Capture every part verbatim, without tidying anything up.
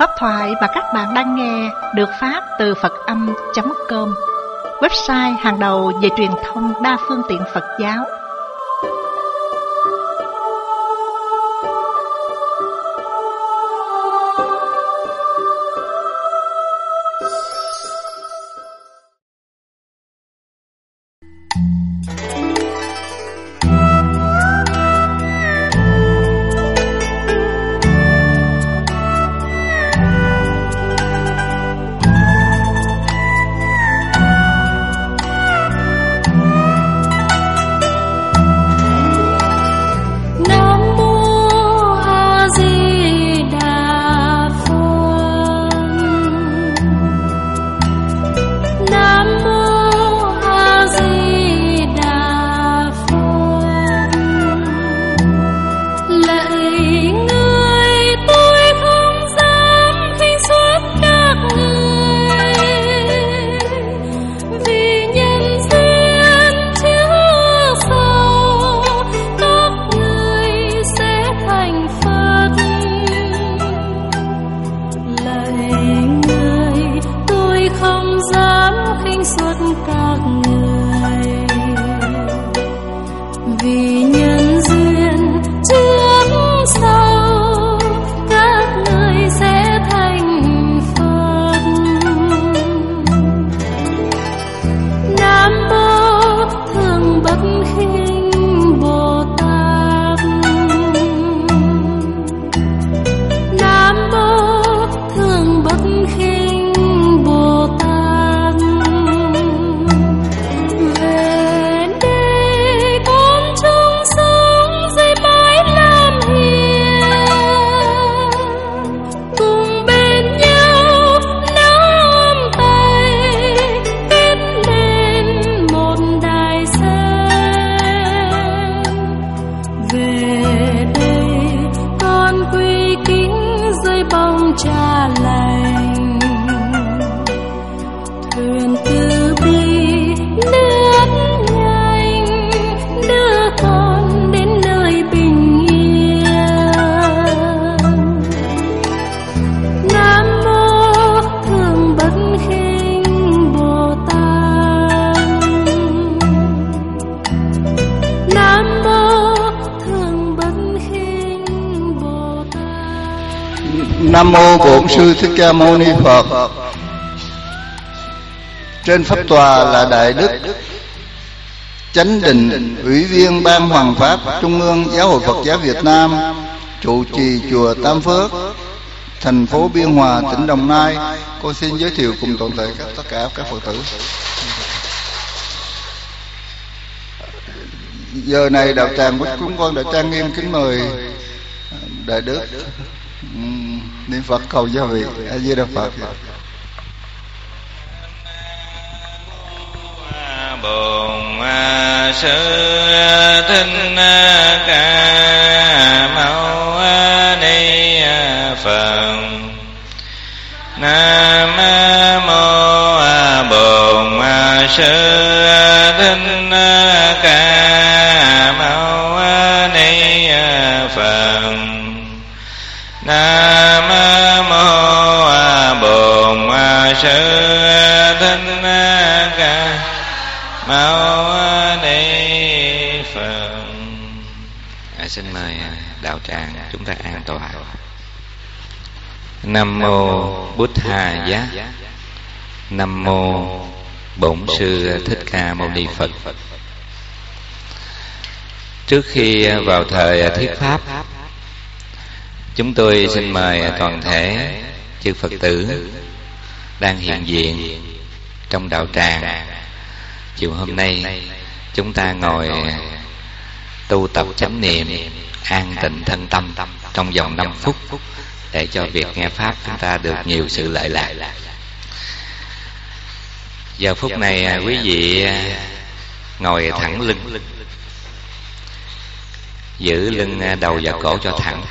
Pháp thoại mà các bạn đang nghe được phát từ Phật Âm chấm com, website hàng đầu về truyền thông đa phương tiện Phật giáo. Nam mô Bổn Sư Thích Ca Mâu Ni Phật. Trên pháp tòa là Đại Đức Chánh Định, Ủy viên Ban Hoàng Pháp Trung ương Giáo hội Phật giáo Việt Nam, trụ trì chùa Tam Phước, thành phố Biên Hòa, tỉnh Đồng Nai. Con xin giới thiệu cùng toàn thể các tất cả các Phật tử. Giờ này đạo tràng của chúng con đã trang nghiêm kính mời Đại Đức niệm Phật cầu gia vị. A Di Đà Phật. Bổn Sư Thích Ca Mâu Ni Phật. Nam mô Bổn Sư Thích Ca Mâu Ni Phật. Nam mô Bổn Sư Thích Ca Mâu Ni Phật. À, xin mời đạo tràng chúng ta an tọa. Nam mô Bụt Tha Giá. Nam mô Bổn Sư Thích Ca Mâu Ni Phật. Trước khi vào thời thuyết pháp, chúng tôi xin mời toàn thể chư Phật tử đang hiện diện trong đạo tràng. Chiều hôm nay chúng ta ngồi tu tập chánh niệm, an tịnh thân tâm trong vòng năm phút để cho việc nghe pháp chúng ta được nhiều sự lợi lạc. Giờ phút này quý vị ngồi thẳng lưng, giữ lưng đầu và cổ cho thẳng,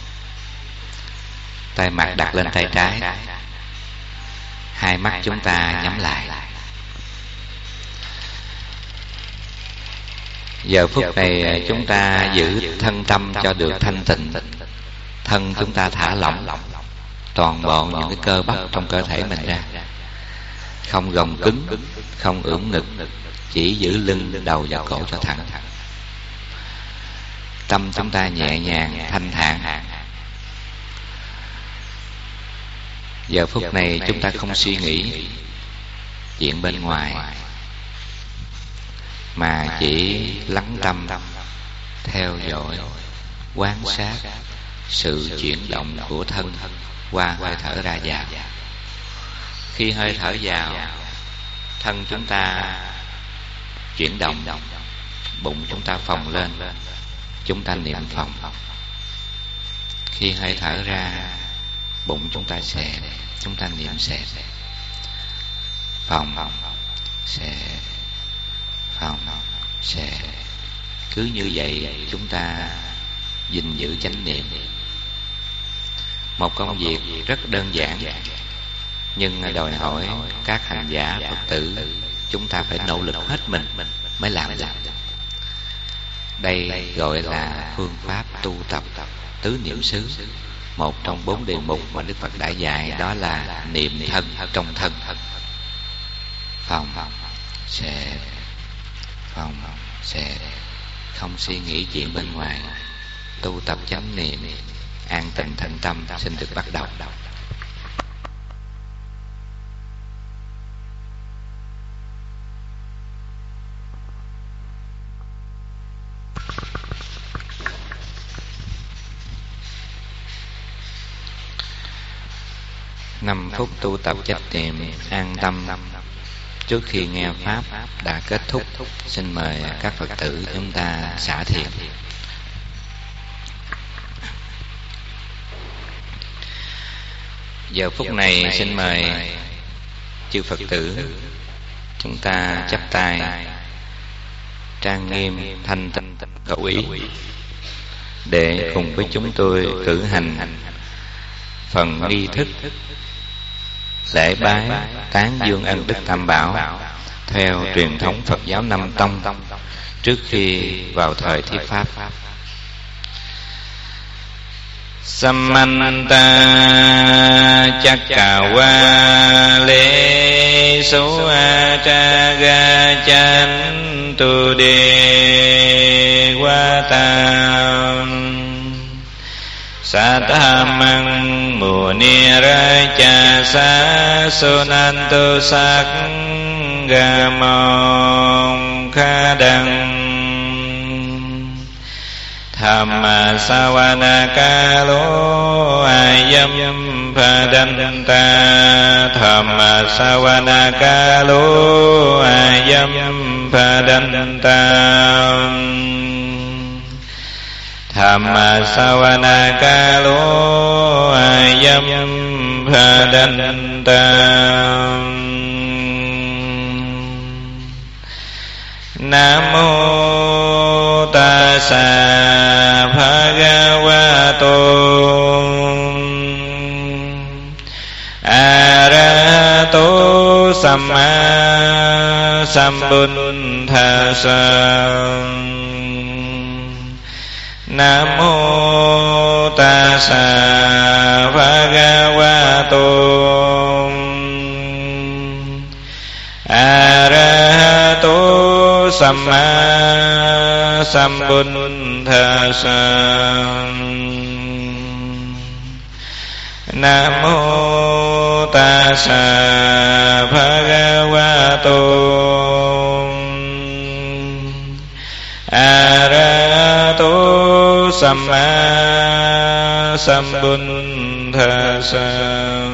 tay mặt đặt lên tay trái, hai mắt chúng ta nhắm lại. Giờ phút này chúng ta giữ thân tâm cho được thanh tịnh, thân chúng ta thả lỏng, toàn bộ những cái cơ bắp trong cơ thể mình ra, không gồng cứng, không ưỡn ngực, chỉ giữ lưng, đầu và cổ cho thẳng. Tâm chúng ta nhẹ nhàng, thanh thản. Giờ phút này chúng ta không suy nghĩ chuyện bên ngoài, mà chỉ lắng tâm, theo dõi, quan sát sự chuyển động của thân qua hơi thở ra vào. Khi hơi thở vào, thân chúng ta chuyển động, bụng chúng ta phồng lên, chúng ta niệm phồng. Khi hơi thở ra, bụng chúng ta xẹp, chúng ta niệm xẹp. Phồng, xẹp, phồng, xẹp. Cứ như vậy chúng ta gìn giữ chánh niệm. Một công việc rất đơn giản, nhưng đòi hỏi các hành giả Phật tử chúng ta phải nỗ lực hết mình mới làm được. Đây gọi là phương pháp tu tập tứ niệm xứ. Một trong bốn đề mục mà Đức Phật đã dạy đó là niệm thân trong thân. Phòng, xẹp, phòng, xẹp. Không suy nghĩ chuyện bên ngoài, tu tập chánh niệm, an tịnh thanh tâm. Xin được bắt đầu. Năm phút tu tập chánh niệm an tâm trước khi nghe pháp đã kết thúc. Xin mời các Phật tử chúng ta xả thiền. Giờ phút này xin mời chư Phật tử chúng ta chắp tay, trang nghiêm thanh tịnh khẩu ý, để cùng với chúng tôi cử hành phần nghi thức lễ bái tán dương ân đức Tam Bảo theo truyền thống Phật giáo Nam Tông trước khi vào thời thuyết pháp. Samanta Chakkawa Suachaga Chantu Devatam Satamang Muniraja Sasunantu Sakgamong Khadang Thamma Savanakalo Ayam Padanta Thamma Savanakalo Ayam Padanta Thamma Savanakalo Ayam Padanta. Namo Tassa Bhagavato Arahato Samma Sambuddhassa. Namo Tassa Bhagavato Arahato Samma Sambuddhassa. Namo Tassa Bhagavato Arahato Samma Sambuddhassa.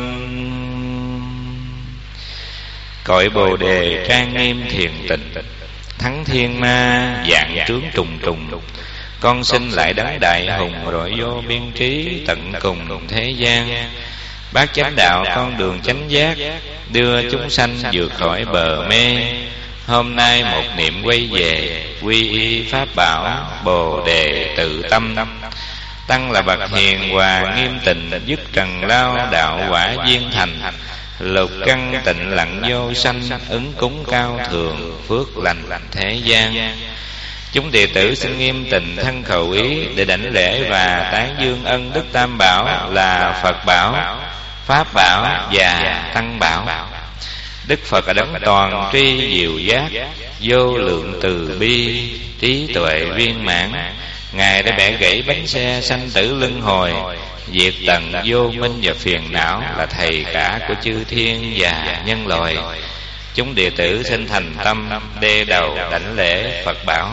Cõi Bồ Đề trang nghiêm thiền tịnh, thắng thiên ma dạng trướng trùng trùng. Con xin lại đấng đại hùng rọi vô biên trí tận cùng thế gian. Bát chánh đạo con đường chánh giác, đưa chúng sanh vượt khỏi bờ mê. Hôm nay một niệm quay về, quy y pháp bảo Bồ Đề tự tâm. Tăng là bậc hiền hòa nghiêm tịnh, dứt trần lao đạo quả viên thành. Lục căn tịnh lặng vô sanh, ứng cúng cao thường phước lành thế gian. Chúng đệ tử xin nghiêm tịnh thân khẩu ý để đảnh lễ và tán dương ân đức Tam Bảo là Phật bảo, Pháp bảo và Tăng bảo. Đức Phật là đấng toàn tri diệu giác, vô lượng từ bi, trí tuệ viên mãn. Ngài đã bẻ gãy bánh xe sanh tử luân hồi, diệt tận vô minh và phiền não, là thầy cả của chư thiên và nhân loại. Chúng đệ tử xin thành tâm đê đầu đảnh lễ Phật bảo.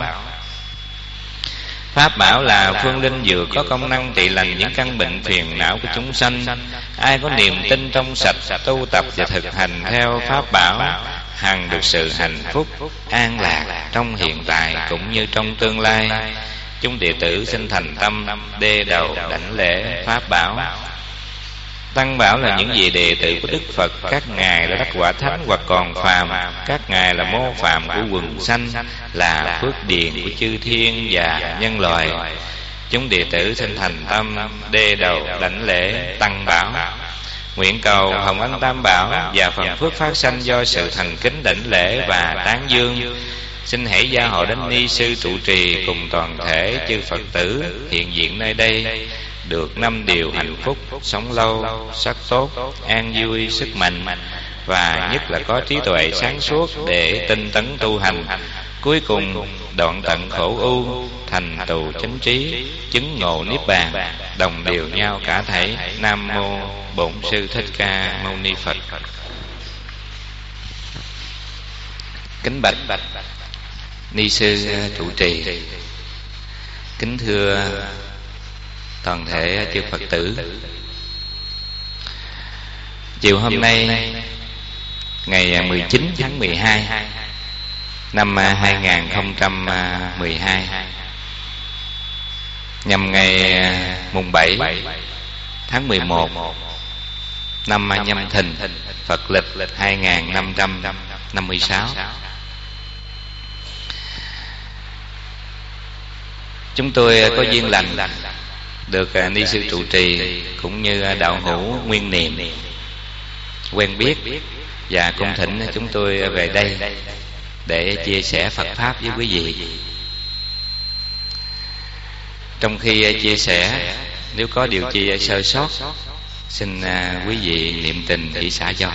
Pháp bảo là phương linh dược có công năng trị lành những căn bệnh phiền não của chúng sanh. Ai có niềm tin trong sạch, tu tập và thực hành theo Pháp bảo, hằng được sự hạnh phúc, an lạc trong hiện tại cũng như trong tương lai. Chúng đệ tử xin thành tâm đê đầu đảnh lễ Pháp bảo. Tăng bảo là những vị đệ tử của Đức Phật. Các ngài đã đắc quả thánh hoặc còn phàm. Các ngài là mô phàm của quần sanh, là phước điền của chư thiên và nhân loại. Chúng đệ tử xin thành tâm đê đầu đảnh lễ Tăng bảo. Nguyện cầu hồng ân tam bảo và phần phước phát sanh do sự thành kính đảnh lễ và tán dương. Xin hãy gia hộ đến ni sư trụ trì cùng toàn thể chư Phật tử hiện diện nơi đây được năm điều hạnh phúc: sống lâu, sắc tốt, an vui, sức mạnh, và nhất là có trí tuệ sáng suốt để tinh tấn tu hành. Cuối cùng đoạn tận khổ ưu, thành tựu chánh trí, chứng ngộ niết bàn, đồng đều nhau cả thảy. Nam mô Bổn Sư Thích Ca Mâu Ni Phật. Kính bạch ni sư trụ trì, kính thưa toàn thể chư Phật tử. Chiều hôm nay ngày mười chín tháng mười hai năm hai nghìn không trăm mười hai, nhằm ngày mùng bảy tháng mười một năm Nhâm Thìn, Phật lịch hai nghìn năm trăm năm mươi sáu, chúng tôi có duyên lành được ni sư trụ trì cũng như đạo hữu Nguyên Niệm quen biết và cung thỉnh chúng tôi về đây để chia sẻ Phật pháp với quý vị. Trong khi chia sẻ, nếu có điều chi sơ sót, xin quý vị niệm tình hỷ xả cho.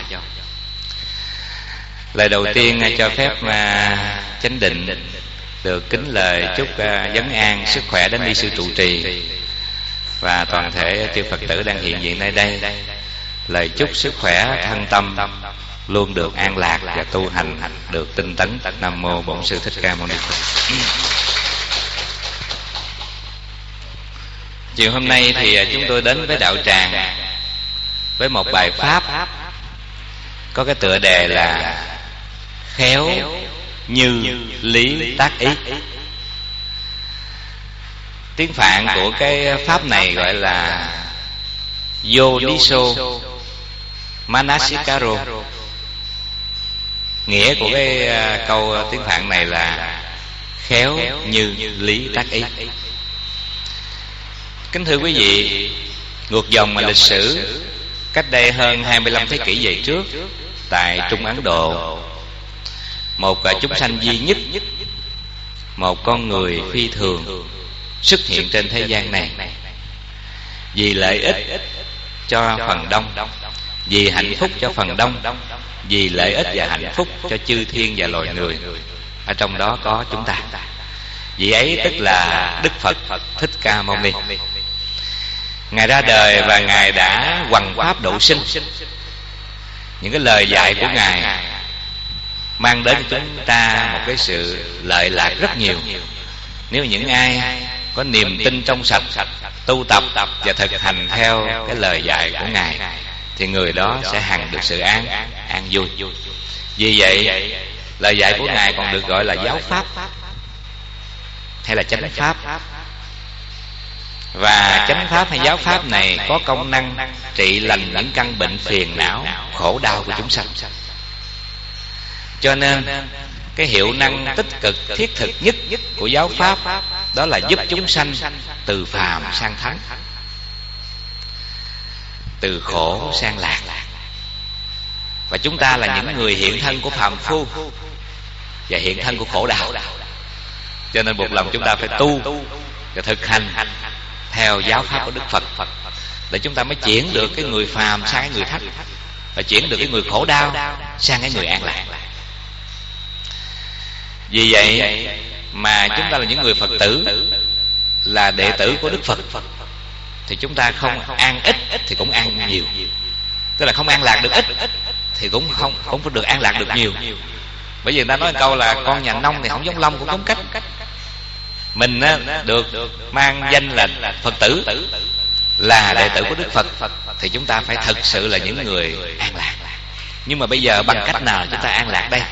Lời đầu tiên cho phép chánh định được kính lời chúc vấn an sức khỏe đến ni sư trụ trì và toàn thể chư Phật tử đang hiện diện nơi đây. Lời chúc sức khỏe thân tâm luôn được an lạc và tu hành được tinh tấn. Nam mô Bổn Sư Thích Ca Mâu Ni Phật. Chiều hôm nay thì chúng tôi đến với đạo tràng với một bài pháp có cái tựa đề là khéo như lý tác ý. Tiếng Phạn của cái pháp này gọi là Yodiso Manasikaro. Nghĩa của cái câu tiếng Phạn này là khéo như lý tác ý. Kính thưa quý vị, ngược dòng mà lịch sử cách đây hơn hai mươi lăm thế kỷ về trước, tại Trung Ấn Độ, một chúng sanh duy nhất, một con người phi thường xuất hiện trên thế gian này vì lợi ích cho phần đông, vì hạnh phúc cho phần đông, vì lợi ích và hạnh phúc cho chư thiên và loài người. Ở trong đó có chúng ta. Vị ấy tức là Đức Phật Thích Ca Mâu Ni. Ngài ra đời và Ngài đã hoằng pháp độ sinh. Những cái lời dạy của Ngài mang đến chúng ta một cái sự lợi lạc rất nhiều. Nếu những ai có niềm tin trong sạch, tu tập và thực hành theo cái lời dạy của Ngài, thì người đó sẽ hằng được sự an an vui. Vì vậy, lời dạy của Ngài còn được gọi là giáo pháp hay là chánh pháp. Và chánh pháp hay giáo pháp này có công năng trị lành những căn bệnh phiền não, khổ đau của chúng sanh. Cho nên cái hiệu năng tích cực thiết thực nhất của giáo pháp đó là giúp chúng sanh từ phàm sang thánh, từ khổ sang lạc. Và chúng ta là những người hiện thân của phàm phu và hiện thân của khổ đau. Cho nên buộc lòng chúng ta phải tu và thực hành theo giáo pháp của Đức Phật để chúng ta mới chuyển được cái người phàm sang cái người thánh, và chuyển được cái người khổ đau sang cái người an lạc. Vì vậy mà chúng ta là những người Phật tử, là đệ tử của Đức Phật, thì chúng ta không an ít thì cũng an nhiều, tức là không an lạc được ít thì cũng không cũng phải được an lạc được nhiều. Bởi vì người ta nói câu là con nhà nông thì không giống lông cũng giống cách. Mình á, được mang danh là Phật tử, là đệ tử của Đức Phật, thì chúng ta phải thực sự là những người an lạc. Nhưng mà bây giờ bằng cách nào chúng ta an lạc đây?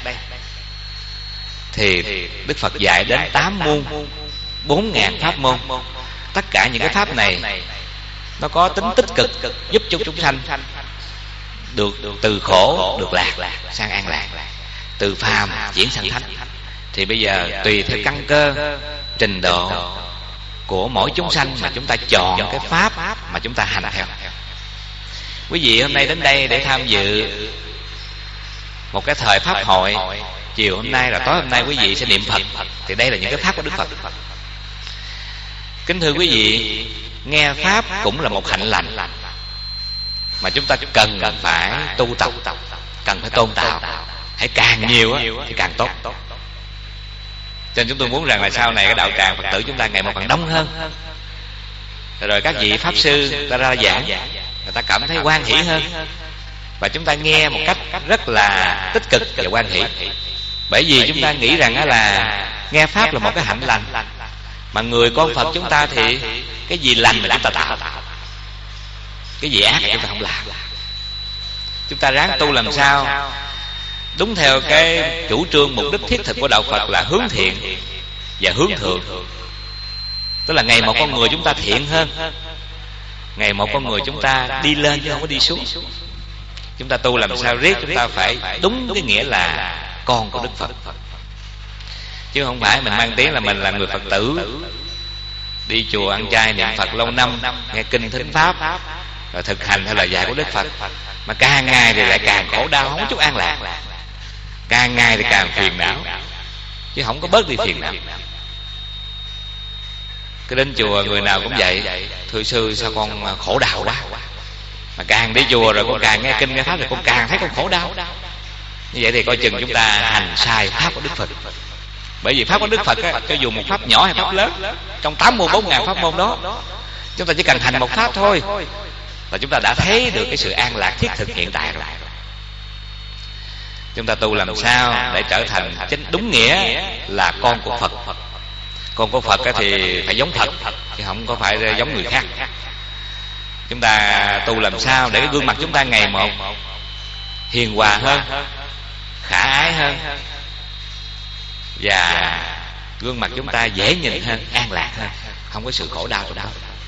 Thì Đức Phật dạy đến tám môn, bốn ngàn pháp môn. Tất cả những cái pháp này nó có tính tích cực, giúp cho chúng sanh được từ khổ được lạc sang an lạc, từ phàm chuyển sang thánh. Thì bây giờ tùy theo căn cơ, trình độ của mỗi chúng sanh mà chúng ta chọn cái pháp mà chúng ta hành theo. Quý vị hôm nay đến đây để tham dự một cái thời pháp hội, chiều hôm nay là tối hôm nay quý vị sẽ niệm Phật, thì đây là những cái pháp của Đức Phật. Kính thưa quý vị, nghe pháp cũng là một hạnh lành mà chúng ta cần phải tu tập, cần phải tôn tạo. Hãy càng nhiều thì càng tốt. Cho nên chúng tôi muốn rằng là sau này cái đạo tràng Phật tử chúng ta ngày một càng đông hơn. Rồi các vị pháp sư ta ra giảng, người ta cảm thấy hoan hỷ hơn, và chúng ta nghe một cách rất là tích cực và hoan hỷ. Bởi vì chúng ta nghĩ rằng là nghe pháp là một cái hạnh lành, mà người con Phật chúng ta thì cái gì lành mà chúng ta tạo, cái gì ác mà chúng ta không làm. Chúng ta ráng tu làm sao đúng theo cái chủ trương mục đích thiết thực của đạo Phật là hướng thiện và hướng thượng. Tức là ngày một con người chúng ta thiện hơn, ngày một con người chúng ta đi lên chứ không có đi xuống. Chúng ta tu làm sao riết chúng ta phải đúng cái nghĩa là con của Đức Phật, chứ không phải mình mang tiếng là mình là người Phật tử, đi chùa ăn chay niệm Phật lâu năm, nghe kinh thính pháp, rồi thực hành theo lời dạy của Đức Phật, mà càng ngày thì lại càng khổ đau, không có chút an lạc, càng ngày thì càng phiền não, chứ không có bớt đi phiền não. Cứ đến chùa người nào cũng vậy: thưa sư sao con khổ đau quá. Mà càng đi chùa rồi con càng nghe kinh nghe pháp thì con càng thấy con khổ đau. Như vậy thì coi chừng chúng ta hành sai pháp của Đức Phật. Bởi vì pháp của Đức Phật á, cho dù một pháp nhỏ hay pháp lớn, trong tám mươi bốn ngàn pháp môn đó, chúng ta chỉ cần hành một pháp thôi là chúng ta đã thấy được cái sự an lạc thiết thực hiện tại rồi. Chúng ta tu làm sao để trở thành chính đúng nghĩa là con của Phật. Con của Phật thì phải giống Phật, chứ không có phải giống người khác. Chúng ta tu làm sao để cái gương mặt chúng ta ngày một hiền hòa hơn, khả ái hơn, và gương mặt chúng ta dễ nhìn hơn, an lạc hơn, không có sự khổ đau trong đó.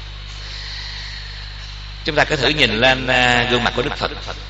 Chúng ta cứ thử nhìn lên gương mặt của Đức Phật,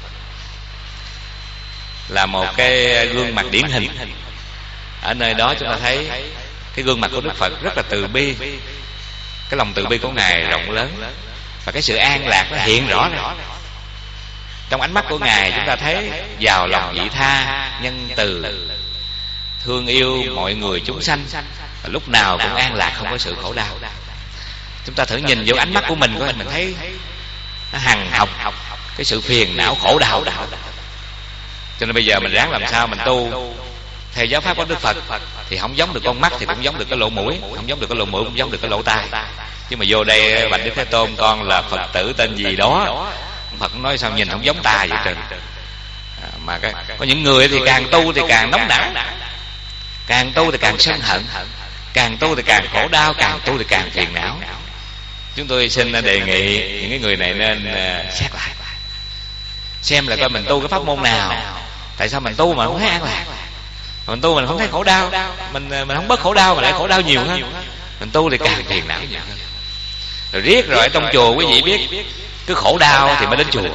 là một cái gương mặt điển hình. Ở nơi đó chúng ta thấy cái gương mặt của Đức Phật rất là từ bi, cái lòng từ bi của Ngài rộng lớn, và cái sự an lạc nó hiện rõ rồi. Trong ánh mắt của Ngài chúng ta thấy giàu lòng vị tha, nhân từ, thương yêu mọi người chúng sanh, và lúc nào cũng an lạc, không có sự khổ đau. Chúng ta thử nhìn vô ánh mắt của mình coi, mình thấy nó hằng học cái sự phiền não khổ đau. Cho nên bây giờ mình ráng làm sao mình tu theo giáo pháp của Đức Phật, thì không giống được con mắt thì cũng giống được cái lỗ mũi, không giống được cái lỗ mũi cũng giống được cái lỗ tai. Nhưng mà vô đây bạch Đức Thế Tôn con là Phật tử tên gì đó, Phật nói sao nhìn không giống ta vậy trời. À, mà cái, có những người thì càng tu thì càng nóng nảy, càng tu thì càng sân hận, càng tu thì càng khổ đau, càng tu thì càng phiền não. Chúng tôi xin đề nghị những cái người này nên uh, xét lại, xem là coi mình tu cái pháp môn nào. Tại sao mình tu mà không thấy an lạc, mình tu mình không thấy khổ đau, mình mình không bớt khổ đau mà lại khổ đau nhiều hơn. Mình tu thì càng phiền não nhiều hơn. Rồi riết rồi ở trong chùa quý vị biết, cứ khổ đau thì mới đến chùa,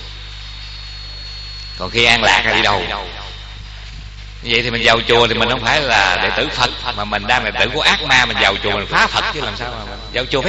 còn khi an lạc là đi đâu. Như vậy thì mình vào chùa thì mình không phải là đệ tử Phật, mà mình đang là đệ tử của ác ma. Mình vào chùa mình phá Phật chứ làm sao mà mình vào chùa phép.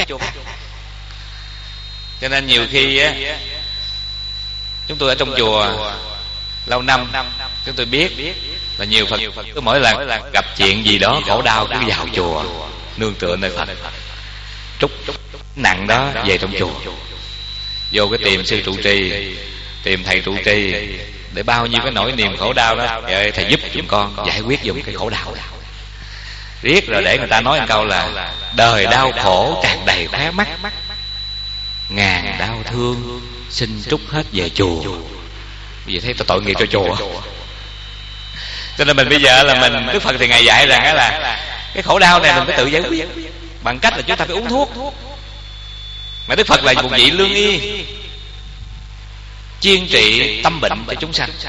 Cho nên nhiều khi á, chúng tôi ở trong chùa lâu năm, chúng tôi biết là nhiều Phật cứ mỗi lần gặp chuyện gì đó khổ đau cứ vào chùa nương tựa nơi Phật, trút nặng đó về trong chùa. vô cái tìm sư trụ trì, tìm thầy trụ trì, để bao nhiêu cái nỗi niềm khổ đau đó, trời ơi, thầy giúp giùm con giải quyết giùm cái khổ đau. Riết rồi để người ta nói một câu là đời đau khổ tràn đầy khóe mắt, ngàn đau thương xin trút hết về chùa. Bây giờ thấy tôi tội nghiệp cho chùa. Cho nên mình bây giờ là mình, Đức Phật thì Ngài dạy rằng là cái khổ đau này mình phải tự giải quyết bằng cách là chúng ta phải uống thuốc. Mà Đức Phật là một vị lương y, chuyên trị tâm bệnh cho chúng sanh.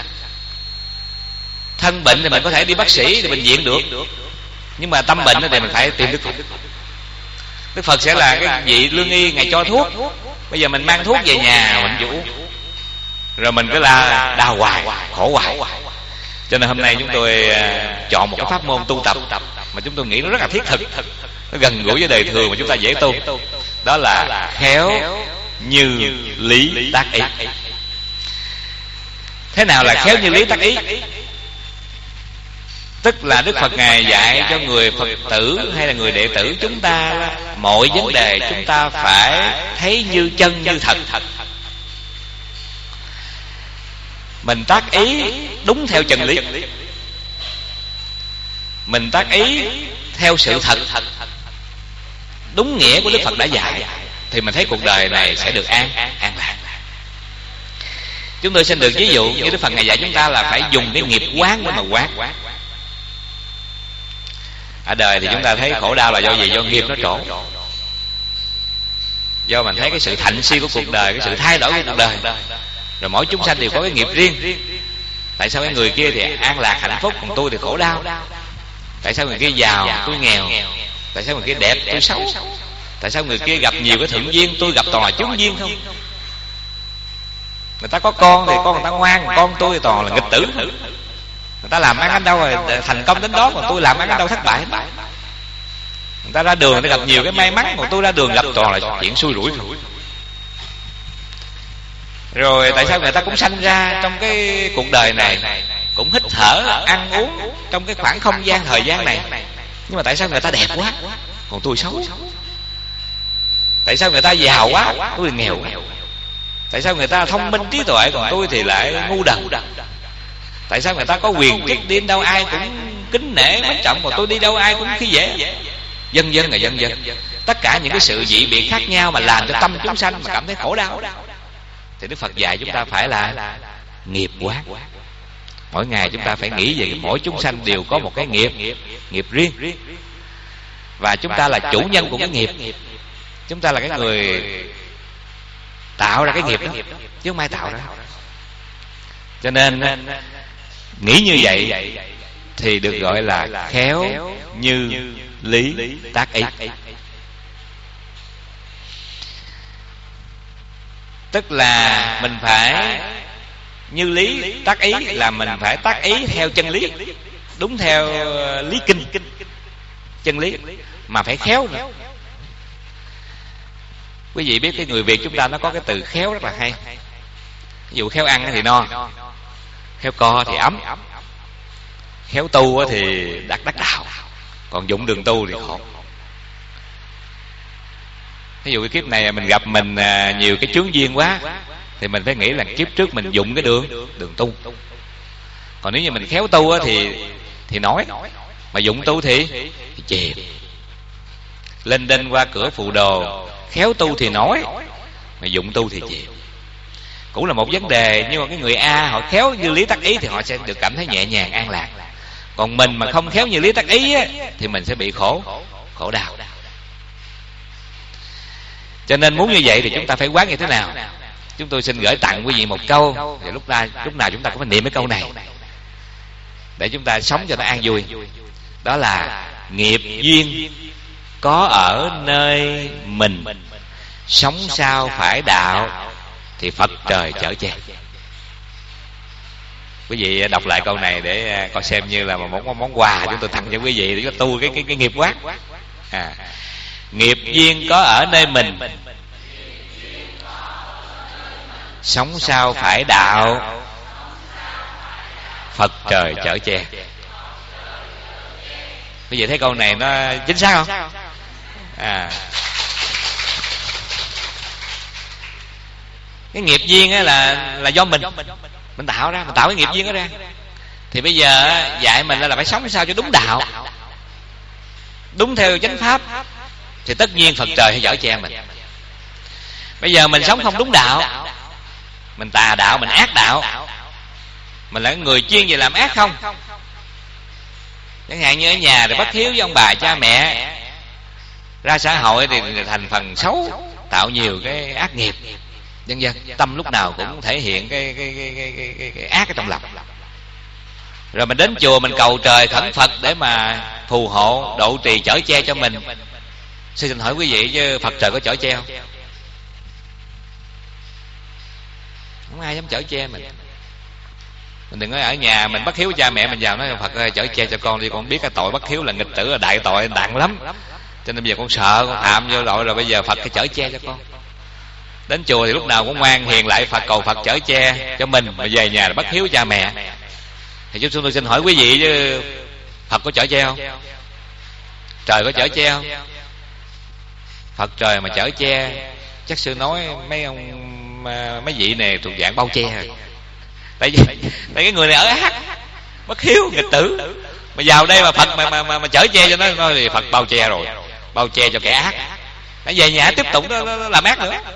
Thân bệnh thì mình có thể đi bác sĩ, đi bệnh viện được, nhưng mà tâm bệnh thì mình phải tìm Đức Phật. Đức Phật sẽ là cái vị lương y, Ngài cho thuốc. Bây giờ mình mang thuốc về nhà mình chịu uống, rồi mình cứ là đau hoài, khổ hoài. Cho nên hôm nay chúng tôi chọn một cái pháp môn tu tập mà chúng tôi nghĩ nó rất là thiết thực, nó gần gũi với đời thường mà chúng ta dễ tu. Đó là khéo như lý tác ý. Thế nào là khéo như lý tác ý? Tức là Đức Phật Ngài dạy cho người Phật tử hay là người đệ tử chúng ta, mọi vấn đề chúng ta phải thấy như chân như thật. Mình tác ý đúng theo chân lý, mình tác ý theo sự thật, đúng nghĩa của Đức Phật đã dạy, thì mình thấy cuộc đời này sẽ được an an lạc. Chúng tôi xin được ví dụ như Đức Phật Ngài dạy chúng ta là phải dùng cái nghiệp quán để mà quán. Ở đời thì chúng ta thấy khổ đau là do gì? Do nghiệp nó trổ, do mình thấy cái sự thạnh si của cuộc đời, cái sự thay đổi của cuộc đời. Rồi mỗi chúng sanh đều có cái nghiệp riêng. Tại sao cái người kia thì an lạc hạnh phúc, còn tôi thì khổ đau? Tại sao người kia giàu, tôi nghèo? Tại sao người kia đẹp, tôi xấu? Tại sao người kia gặp nhiều cái thuận duyên, tôi gặp toàn là chướng duyên không? Người ta có con thì con người ta ngoan, con tôi thì toàn là nghịch tử. Người ta làm ăn đến đâu rồi thành công đến đó, còn tôi làm ăn đến đâu thất bại. Người ta ra đường người ta gặp nhiều cái may mắn, còn tôi ra đường gặp toàn là chuyện xui rủi. Rồi tại sao người ta cũng sanh ra trong cái cuộc đời này, cũng hít thở, ăn uống trong cái khoảng không gian thời gian này, nhưng mà tại sao người ta đẹp quá, còn tôi xấu? Tại sao người ta giàu quá, tôi nghèo quá? Tại sao người ta thông minh trí tuệ, còn tôi thì lại ngu đần? Tại sao người ta có quyền quyết đi đâu ai cũng kính nể mến trọng, còn tôi đi đâu ai cũng khi dễ? Dân dân là dân dân. Tất cả những cái sự dị biệt khác nhau mà làm cho tâm chúng sanh mà cảm thấy khổ đau, thì Đức Phật dạy chúng ta phải là nghiệp quán. Mỗi ngày chúng ta phải nghĩ về mỗi chúng sanh đều có một cái nghiệp, nghiệp riêng, và chúng ta là chủ nhân của cái nghiệp. Chúng ta là cái người tạo ra cái nghiệp đó, chứ không ai tạo ra. Cho nên nghĩ như vậy thì được gọi là khéo như lý tác ý. Tức là mình phải như lý tác ý, là mình phải tác ý theo chân lý, đúng theo lý kinh, chân lý, mà phải khéo nữa. Quý vị biết cái người Việt chúng ta nó có cái từ khéo rất là hay. Ví dụ khéo ăn thì no, khéo co thì ấm, khéo tu thì đắc đắc đạo, còn dụng đường tu thì khổ. Ví dụ cái kiếp này mình gặp mình nhiều cái chướng duyên quá, thì mình phải nghĩ là kiếp trước mình dụng cái đường đường tu. Còn nếu như mình khéo tu thì thì nói, mà dụng tu thì thì chìm. Lên đên qua cửa phù đồ, khéo tu thì nói, mà dụng tu thì chìm. Cũng là một vấn đề, nhưng mà cái người A họ khéo như lý tác ý thì họ sẽ được cảm thấy nhẹ nhàng an lạc. Còn mình mà không khéo như lý tác ý á, thì mình sẽ bị khổ khổ đau. Cho nên muốn như vậy thì chúng ta phải quán như thế nào? Chúng tôi xin gửi tặng quý vị một câu, và lúc nào lúc nào chúng ta cũng phải niệm cái câu này để chúng ta sống cho nó an vui. Đó là nghiệp duyên có ở nơi mình, sống sao phải đạo thì Phật trời chở che. Quý vị đọc lại câu này để coi xem như là một món món quà chúng tôi tặng cho quý vị để có tu cái cái cái nghiệp quán. À, nghiệp duyên có ở nơi mình, sống sao phải đạo Phật trời chở che. Quý vị thấy câu này nó chính xác không? À, Cái nghiệp duyên á là là do mình mình tạo ra, mình tạo cái nghiệp duyên đó ra. Thì bây giờ dạy mình là phải sống sao cho đúng đạo, đúng theo chánh pháp, thì tất nhiên Phật trời sẽ chở che mình. Bây giờ mình sống không đúng đạo, mình tà đạo, mình ác đạo, mình là người chuyên về làm ác không. Chẳng hạn như ở nhà thì bất hiếu với ông bà cha mẹ, ra xã hội thì thành phần xấu, tạo nhiều cái ác nghiệp, vân vân. Tâm lúc nào cũng thể hiện cái cái cái cái, cái, cái, cái ác ở trong lòng. Rồi mình đến chùa mình cầu trời khẩn Phật để mà phù hộ, độ trì, chở che cho mình. Sư xin hỏi quý vị, chứ Phật trời có chở che không? Không ai dám chở che mình. Mình đừng nói ở nhà mình bất hiếu cha mẹ mình vào nói Phật ơi chở che cho con đi, con biết cái tội bất hiếu là nghịch tử, là đại tội nặng lắm, cho nên bây giờ con sợ, con phạm vô tội rồi, bây giờ Phật phải chở che cho con. Đến chùa thì lúc nào cũng ngoan hiền lại Phật, cầu Phật chở che cho mình, mà về nhà là bất hiếu cha mẹ. Thì chúng tôi xin hỏi quý vị, chứ Phật có chở che không? Trời có chở che không? Phật trời mà chở che chắc sư nói mấy ông mấy vị này thuộc dạng bao che rồi. Tại vì tại cái người này ở ác, bất hiếu, nghịch tử, mà vào đây mà Phật mà mà mà, mà chở che cho nó, nói thì Phật bao che rồi, bao che cho kẻ ác. Nó về nhà tiếp tục nó, nó làm ác nữa,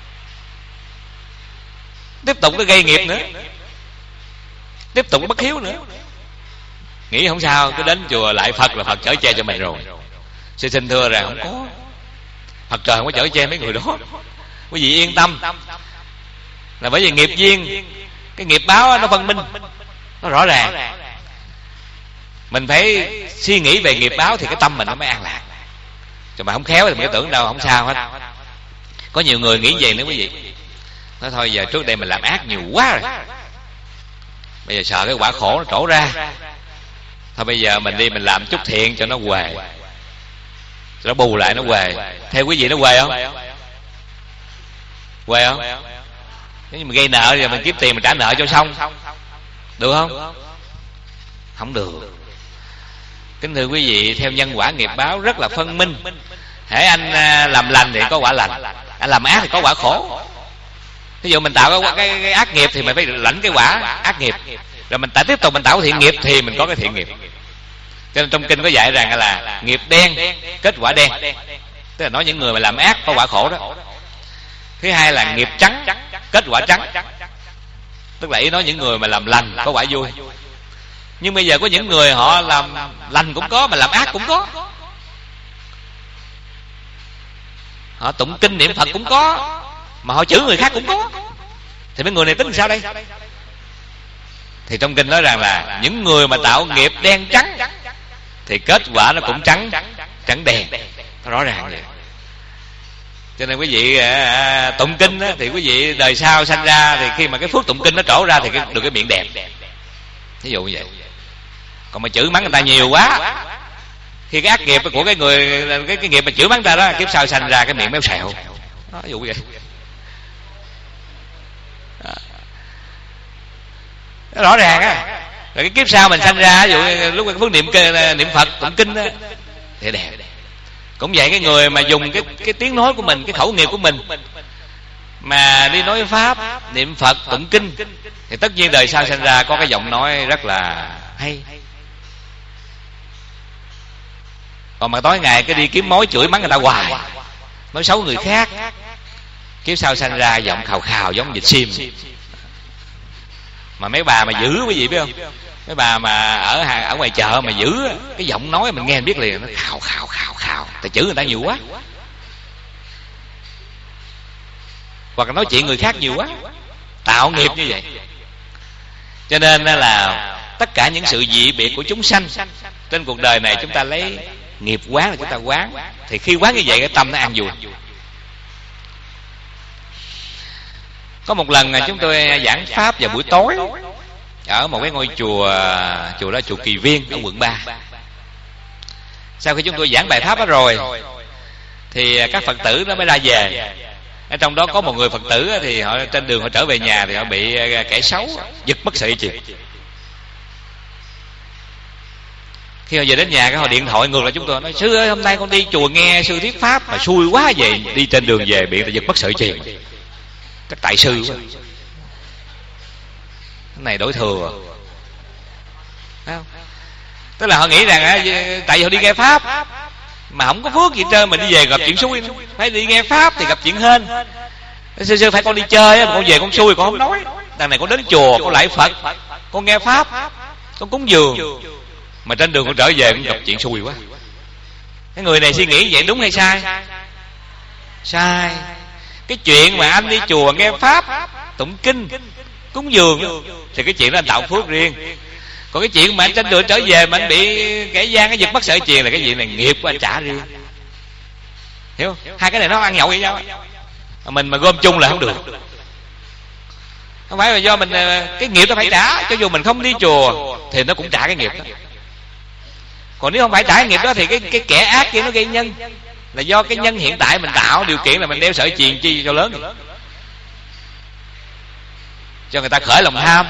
tiếp tục nó gây nghiệp nữa, tiếp tục nó bất hiếu nữa. Nghĩ không sao, cứ đến chùa lại Phật là Phật chở che cho mình rồi. Sư xin thưa rằng không có, Phật trời không có chở che mấy người đó. Quý vị yên tâm, là bởi vì nghiệp duyên, cái nghiệp báo nó phân minh, nó rõ ràng. Mình phải suy nghĩ về nghiệp báo thì cái tâm mình nó mới an lạc. Chứ mà không khéo thì mình cứ tưởng đâu không sao hết. Có nhiều người nghĩ vậy nữa quý vị, nói thôi giờ trước đây mình làm ác nhiều quá rồi, bây giờ sợ cái quả khổ nó trổ ra, thôi bây giờ mình đi mình làm chút thiện cho nó huề, cho nó bù lại nó huề. Theo quý vị nó huề không? Huề không? Nếu như mình gây nợ thì mình kiếm tiền mình trả nợ cho xong, được không? Không được. Kính thưa quý vị, theo nhân quả nghiệp báo rất là phân minh. Hễ anh làm lành thì có quả lành, anh làm ác thì có quả khổ. Ví dụ mình tạo cái, cái, cái ác nghiệp thì mình phải lãnh cái quả ác nghiệp, rồi mình tại tiếp tục mình tạo thiện nghiệp thì mình có cái thiện nghiệp. Cho nên trong kinh có dạy rằng là nghiệp đen kết quả đen, tức là nói những người mà làm ác có quả khổ đó. Thứ hai là nghiệp trắng kết quả trắng, tức là ý nói những người mà làm lành có quả vui. Nhưng bây giờ có những người họ làm lành cũng có, mà làm ác cũng có, họ tụng kinh niệm Phật cũng có, mà họ chửi người khác cũng có. Thì mấy người này tính sao đây? Thì trong kinh nói rằng là những người mà tạo nghiệp đen trắng thì kết quả nó cũng trắng trắng đen, nó rõ ràng vậy. Cho nên quý vị à, tụng kinh á, thì quý vị đời sau sanh ra thì khi mà cái phước tụng kinh nó trổ ra thì cái, được cái miệng đẹp, ví dụ như vậy. Còn mà chửi mắng người ta nhiều quá, khi cái ác nghiệp của cái người cái, cái nghiệp mà chửi mắng người ta đó, kiếp sau sanh ra cái miệng méo xẹo đó, ví dụ như vậy. Đó, rõ ràng á. Rồi cái kiếp sau mình sanh ra, ví dụ lúc cái phước niệm niệm Phật tụng kinh á thì đẹp. Cũng vậy, cái người mà dùng cái cái tiếng nói của mình, cái khẩu nghiệp của mình mà đi nói pháp, niệm Phật, tụng kinh thì tất nhiên đời sau sinh ra có cái giọng nói rất là hay. Còn mà tối ngày cái đi kiếm mối chửi mắng người ta hoài, nói xấu người khác, kiếp sau sanh ra giọng khào khào giống vịt sim. Mà mấy bà mà giữ quý vị biết không? Mấy bà mà ở ở ngoài chợ mà giữ cái giọng nói mình nghe mình biết liền, nó khào khào khào khào, tại chửi người ta nhiều quá, hoặc là nói chuyện người khác nhiều quá, tạo nghiệp như vậy. Cho nên là tất cả những sự dị biệt của chúng sanh trên cuộc đời này, chúng ta lấy nghiệp quán là chúng ta quán. Thì khi quán như vậy cái tâm nó an vui. Có một lần chúng tôi giảng pháp vào buổi tối ở một cái ngôi chùa, chùa đó chùa Kỳ Viên ở quận ba. Sau khi chúng tôi giảng bài pháp đó rồi thì các Phật tử nó mới ra về. Ở trong đó có một người Phật tử thì họ trên đường họ trở về nhà thì họ bị kẻ xấu giật mất sợi chuyền. Khi họ về đến nhà, cái họ điện thoại ngược lại chúng tôi nói: sư ơi, hôm nay con đi chùa nghe sư thuyết pháp mà xui quá, về đi trên đường về bị giật mất sợi chuyền. Các tại sư quá. Cái này đổi thừa. Thấy không? Tức là họ nghĩ rằng tại vì họ đi nghe pháp mà không có phước gì trơn, mà đi về gặp chuyện xui. Phải đi nghe pháp thì gặp chuyện hên. Sư sư phải con đi chơi, con về con xui con không nói. Đằng này con đến chùa, con lại Phật, con nghe pháp, con cúng dường, mà trên đường con trở về con gặp chuyện xui quá. Cái người này suy nghĩ vậy đúng hay sai? Sai. Cái chuyện mà anh đi chùa nghe pháp, tụng kinh, cúng dường thì cái chuyện đó anh tạo phước riêng. Còn cái chuyện mà anh trên đường trở về mà anh bị kẻ gian cái giật bắt sợi chuyền là cái chuyện này nghiệp của anh trả riêng. Hiểu không? Hai cái này nó ăn nhậu với nhau. Mình mà gom chung là không được. Không phải là do mình cái nghiệp nó phải trả, cho dù mình không đi chùa thì nó cũng trả cái nghiệp đó. Còn nếu không phải trả cái nghiệp đó thì cái cái kẻ ác kia nó gây nhân, là do cái nhân hiện tại mình tạo điều kiện là mình đeo sợi chuyền chi cho lớn, cho người ta khởi lòng tham.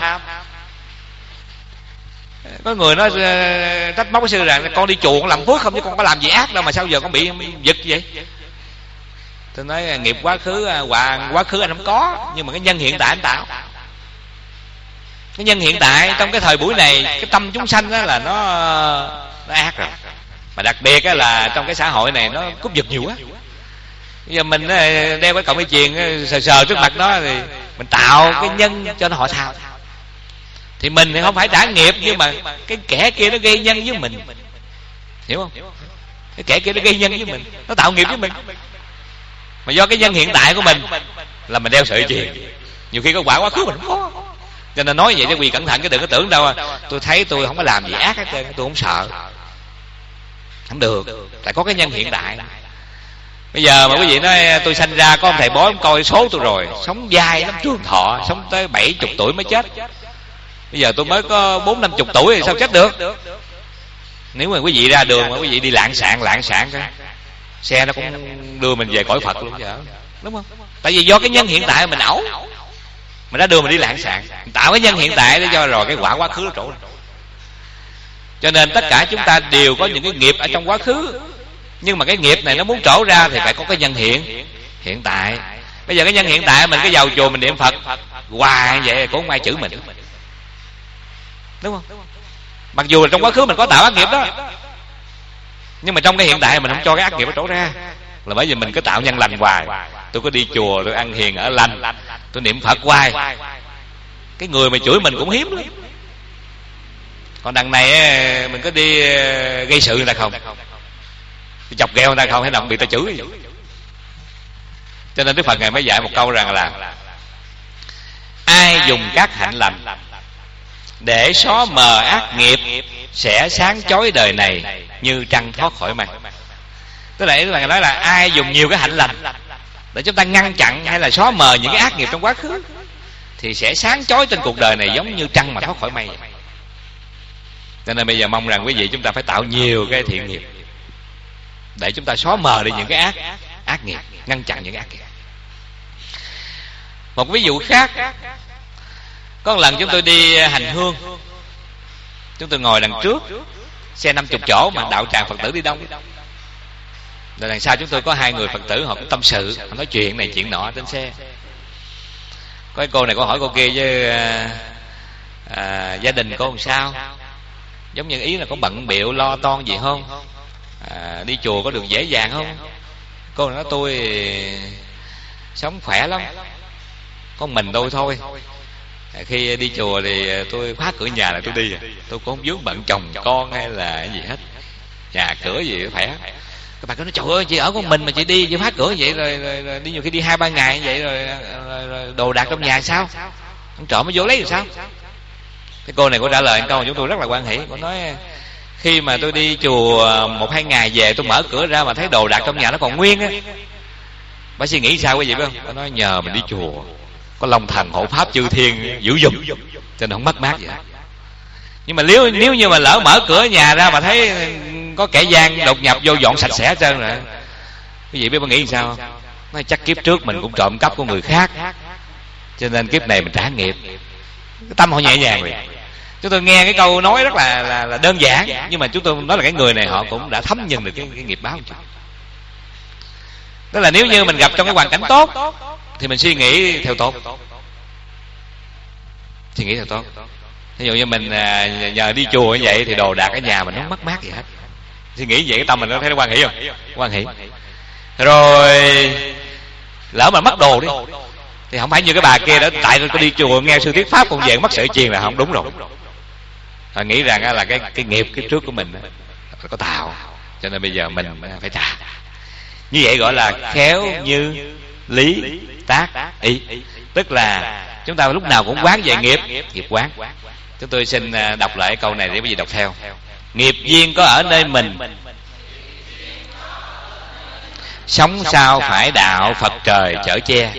Có người nói trách móc cái sư rằng con đi chùa con làm phước không chứ con có làm gì ác đâu mà sao giờ con bị giật vậy. Tôi nói nghiệp quá khứ quả quá khứ anh không có, nhưng mà cái nhân hiện tại anh tạo. Cái nhân hiện tại trong cái thời buổi này, cái tâm chúng sanh đó là nó nó ác rồi. Mà đặc biệt là trong cái xã hội này nó cướp giật nhiều quá. Bây giờ mình đeo cái cọng dây chuyền sờ sờ trước mặt nó thì mình tạo cái nhân cho nó họ thao. Thì mình thì không phải trả nghiệp, nhưng mà cái kẻ kia nó gây nhân với mình. Hiểu không? Cái kẻ kia nó gây nhân với mình, nó tạo nghiệp với mình. Mà do cái nhân hiện tại của mình là mình đeo sợi chuyền, nhiều khi có quả quá khứ mình không có. Cho nên nói vậy cho quý vị cẩn thận, cái đừng có tưởng đâu à, tôi thấy tôi không có làm gì ác hết trơn, tôi không sợ. Không được, tại có cái nhân hiện tại. Bây giờ mà quý vị nói tôi sanh ra có ông thầy bói coi số tôi rồi, sống dai lắm, trường thọ, sống tới bảy chục tuổi mới chết. Bây giờ tôi mới có bốn năm chục tuổi thì sao chết được? Nếu mà quý vị ra đường mà quý vị đi lạng sạng lạng sạng cái xe nó cũng đưa mình về cõi Phật luôn chứ, đúng không? Tại vì do cái nhân hiện tại mình ẩu, mình ra đường mình đi lạng sạng, tạo cái nhân hiện tại để cho rồi cái quả quá khứ nó trổ. Cho nên tất cả chúng ta đều có những cái nghiệp ở trong quá khứ, nhưng mà cái nghiệp này nó muốn trổ ra thì phải có cái nhân hiện hiện tại. Bây giờ cái nhân hiện tại mình cái vào chùa mình niệm Phật hoài vậy cũng không ai chửi mình, đúng không? Mặc dù là trong quá khứ mình có tạo ác nghiệp đó, nhưng mà trong cái hiện tại mình không cho cái ác nghiệp nó trổ ra, là bởi vì mình cứ tạo nhân lành hoài. Tôi có đi chùa, tôi ăn hiền ở lành, tôi niệm Phật hoài, cái người mà chửi mình cũng hiếm lắm. Còn đằng này mình có đi gây sự người ta không, đi chọc ghẹo người ta không, hay đồng bị ta chửi. Cho nên Đức Phật Ngài mới dạy một câu rằng là ai dùng các hạnh lành để xóa mờ ác nghiệp sẽ sáng chói đời này như trăng thoát khỏi mây. Tức là Đức Phật nói là ai dùng nhiều cái hạnh lành để chúng ta ngăn chặn hay là xóa mờ những cái ác nghiệp trong quá khứ thì sẽ sáng chói trên cuộc đời này giống như trăng mà thoát khỏi mây. Cho nên bây giờ mong rằng quý vị chúng ta phải tạo nhiều cái thiện nghiệp để chúng ta xóa mờ đi những cái ác ác nghiệp, ngăn chặn những ác nghiệp. Một ví dụ khác, có một lần chúng tôi đi hành hương, chúng tôi ngồi đằng trước xe năm mươi chỗ mà đạo tràng Phật tử đi đông. Rồi đằng sau chúng tôi có hai người Phật tử, họ cũng tâm sự, họ nói chuyện này chuyện nọ trên xe. Có cái cô này có hỏi cô kia với à, gia đình cô làm sao, giống như ý là có bận bịu lo toan gì không, à, đi chùa có được dễ dàng không. Cô nói tôi sống khỏe lắm, có mình tôi thôi. Khi đi chùa thì tôi khóa cửa nhà là tôi đi, tôi cũng không vướng bận chồng con hay là cái gì hết, nhà cửa gì khỏe. Các bạn cứ nói trời ơi chị ở con mình mà chị đi chị phá cửa vậy rồi, rồi, rồi đi nhiều khi đi hai ba ngày vậy rồi, rồi, rồi đồ đạc trong nhà sao, ông trộm mới vô lấy rồi sao. Cái cô này có trả lời câu chúng tôi rất là quan hỷ. Cô nói khi mà tôi đi chùa một hai ngày về tôi mở cửa ra mà thấy đồ đạc trong nhà nó còn nguyên á, bà suy nghĩ sao quý vị biết không? Bà nói nhờ mình đi chùa có long thần hộ pháp chư thiên giữ giùm cho nên không mất mát gì hết. Nhưng mà nếu nếu như mà lỡ mở cửa nhà ra mà thấy có kẻ gian đột nhập vô dọn sạch sẽ hết trơn rồi, quý vị biết bà nghĩ sao không? Nói chắc kiếp trước mình cũng trộm cắp của người khác cho nên kiếp này mình trả nghiệp. Cái tâm họ nhẹ nhàng rồi. Chúng tôi nghe cái câu nói rất là, là, là đơn giản, nhưng mà chúng tôi nói là cái người này họ cũng đã thấm nhận được cái, cái nghiệp báo của chúng. Tức là nếu như mình gặp trong cái hoàn cảnh tốt thì mình suy nghĩ theo tốt, suy nghĩ theo tốt. Ví dụ như mình à, nhờ đi chùa như vậy thì đồ đạc ở nhà mình không mất mát gì hết. Suy nghĩ vậy cái tâm mình nó thấy nó hoan hỷ không? Hoan hỷ. Rồi lỡ mà mất đồ đi thì không phải như cái bà kia đó, tại tôi đi chùa nghe sư thuyết pháp còn về mất sợi chiền là không đúng rồi. Họ nghĩ rằng là cái cái nghiệp cái trước của mình có tạo, cho nên bây giờ mình phải trả. Như vậy gọi là khéo như lý tác ý, tức là chúng ta lúc nào cũng quán về nghiệp, nghiệp quán. Chúng tôi xin đọc lại câu này để quý vị đọc theo. Nghiệp duyên có ở nơi mình, sống sao phải đạo Phật trời chở che.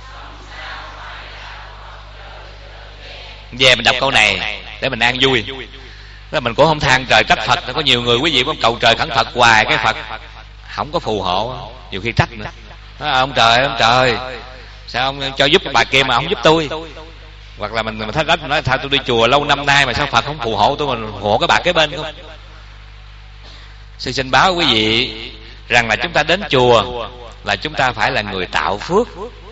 Về mình đọc câu này để mình an vui. Đó, mình cũng không than trời trách Phật. Có nhiều người quý vị muốn cầu trời khẩn Phật hoài, cái Phật không có phù hộ, nhiều khi trách nữa. Đó, ông trời, ông trời, sao ông cho giúp bà kia mà không giúp tôi? Hoặc là mình mình thấy trách, nói sao tôi đi chùa lâu năm nay mà sao Phật không phù hộ tôi, mình phù hộ cái bà kế bên không? Sư xin báo quý vị rằng là chúng ta đến chùa là chúng ta phải là người tạo phước,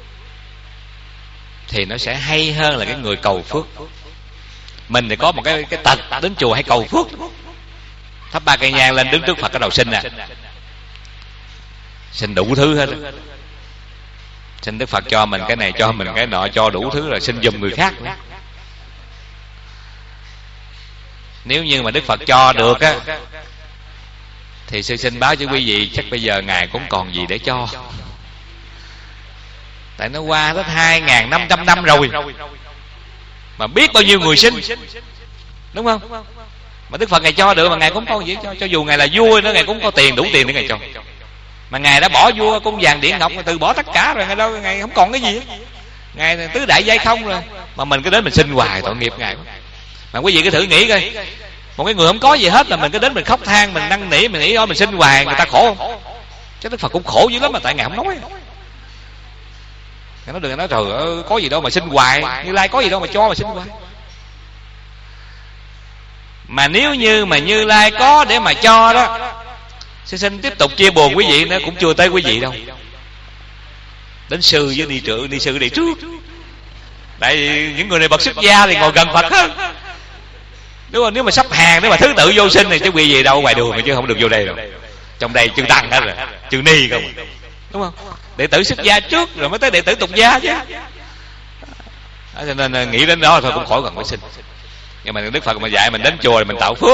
thì nó sẽ hay hơn là cái người cầu phước. Mình thì có một cái cái tật đến chùa hay cầu phước, thắp ba cây nhang lên đứng trước Phật cái đầu xin nè, xin đủ thứ hết, xin Đức Phật cho mình cái này, cho mình cái nọ, cho đủ thứ, rồi xin giùm người khác nữa. Nếu như mà Đức Phật cho được á thì sư xin báo cho quý vị chắc bây giờ Ngài cũng còn gì để cho. Tại nó qua tới hai ngàn năm trăm năm rồi mà biết bao nhiêu người sinh, đúng không? Mà Đức Phật Ngài cho được mà Ngài cũng có gì cho. Cho dù Ngài là vua nữa, Ngài cũng có tiền, đủ tiền để Ngài cho. Mà Ngài đã bỏ vua cung vàng điện ngọc, từ bỏ tất cả rồi, Ngài đâu, Ngài không còn cái gì. Ngài tứ đại giai không rồi, mà mình cứ đến mình xin hoài, tội nghiệp Ngài. Mà quý vị cứ thử nghĩ coi, một cái người không có gì hết là mình cứ đến mình khóc than, mình năn nỉ, mình nghĩ đó mình xin hoài, người ta khổ không? Chứ Đức Phật cũng khổ dữ lắm mà tại Ngài không nói. Ngài nói đừng nói trời ơi, có gì đâu mà xin hoài, Như Lai có gì đâu mà cho mà xin hoài. Mà nếu như mà Như Lai có để mà cho đó, sư xin tiếp tục chia buồn quý vị nữa, cũng chưa tới quý vị đâu. Đến sư với đi trưởng, đi sư đi trước. Tại vì những người này bậc xuất gia thì ngồi gần Phật hơn. Đúng không? Nếu mà sắp hàng, nếu mà thứ tự vô sinh thì chứ quý vị đâu ngoài đường mà, chứ không được vô đây đâu. Trong đây chư tăng hết rồi, chư ni không, đúng không? Đệ tử xuất gia trước rồi mới tới đệ tử tục gia chứ. Cho nên nghĩ đến đó thôi cũng khỏi cần phải xin. Nhưng mà Đức Phật mà dạy mình đến chùa thì mình tạo phước,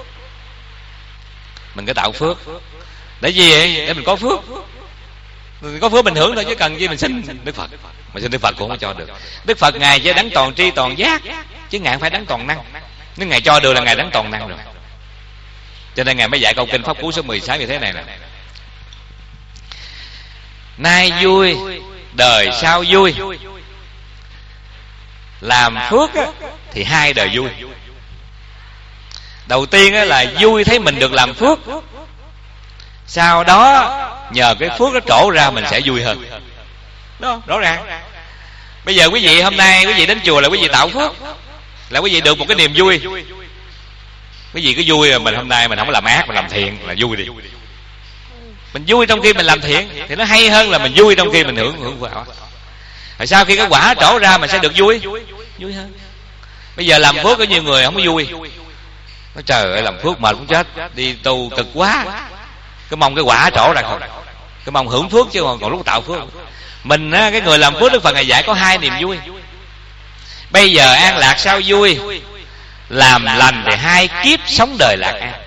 mình cứ tạo phước. Để gì vậy? Để mình có phước, mình có phước mình hưởng thôi, chứ cần gì mình xin Đức Phật. Mà xin Đức Phật cũng không cho được. Đức Phật Ngài chỉ đấng toàn tri toàn giác, chứ Ngài không phải đấng toàn năng. Nếu Ngài cho được là Ngài đấng toàn năng rồi. Cho nên Ngài mới dạy câu kinh Pháp Cú số mười sáu như thế này nè: nay vui đời sau vui. Làm phước á, thì hai đời vui. Đầu tiên á, là vui thấy mình được làm phước, sau đó nhờ cái phước nó trổ ra mình sẽ vui hơn. Đó, rõ ràng. Bây giờ quý vị hôm nay quý vị đến chùa là quý vị tạo phước, là quý vị được một cái niềm vui. Quý vị cứ vui rồi mình hôm nay mình không làm ác, mình làm thiện là vui đi. Mình vui trong khi mình làm thiện thì nó hay hơn là mình vui trong khi mình hưởng hưởng quả. Rồi sau khi cái quả trổ ra mình sẽ được vui, vui hơn. Bây giờ làm phước có nhiều người không có vui. Nói trời ơi làm phước mệt cũng chết, đi tu cực quá, cứ mong cái quả trổ ra không, cứ mong hưởng phước chứ còn, còn lúc tạo phước. Mình á, cái người làm phước Đức Phật Ngài dạy có hai niềm vui. Bây giờ an lạc sao vui, làm lành thì hai kiếp sống đời lạc an.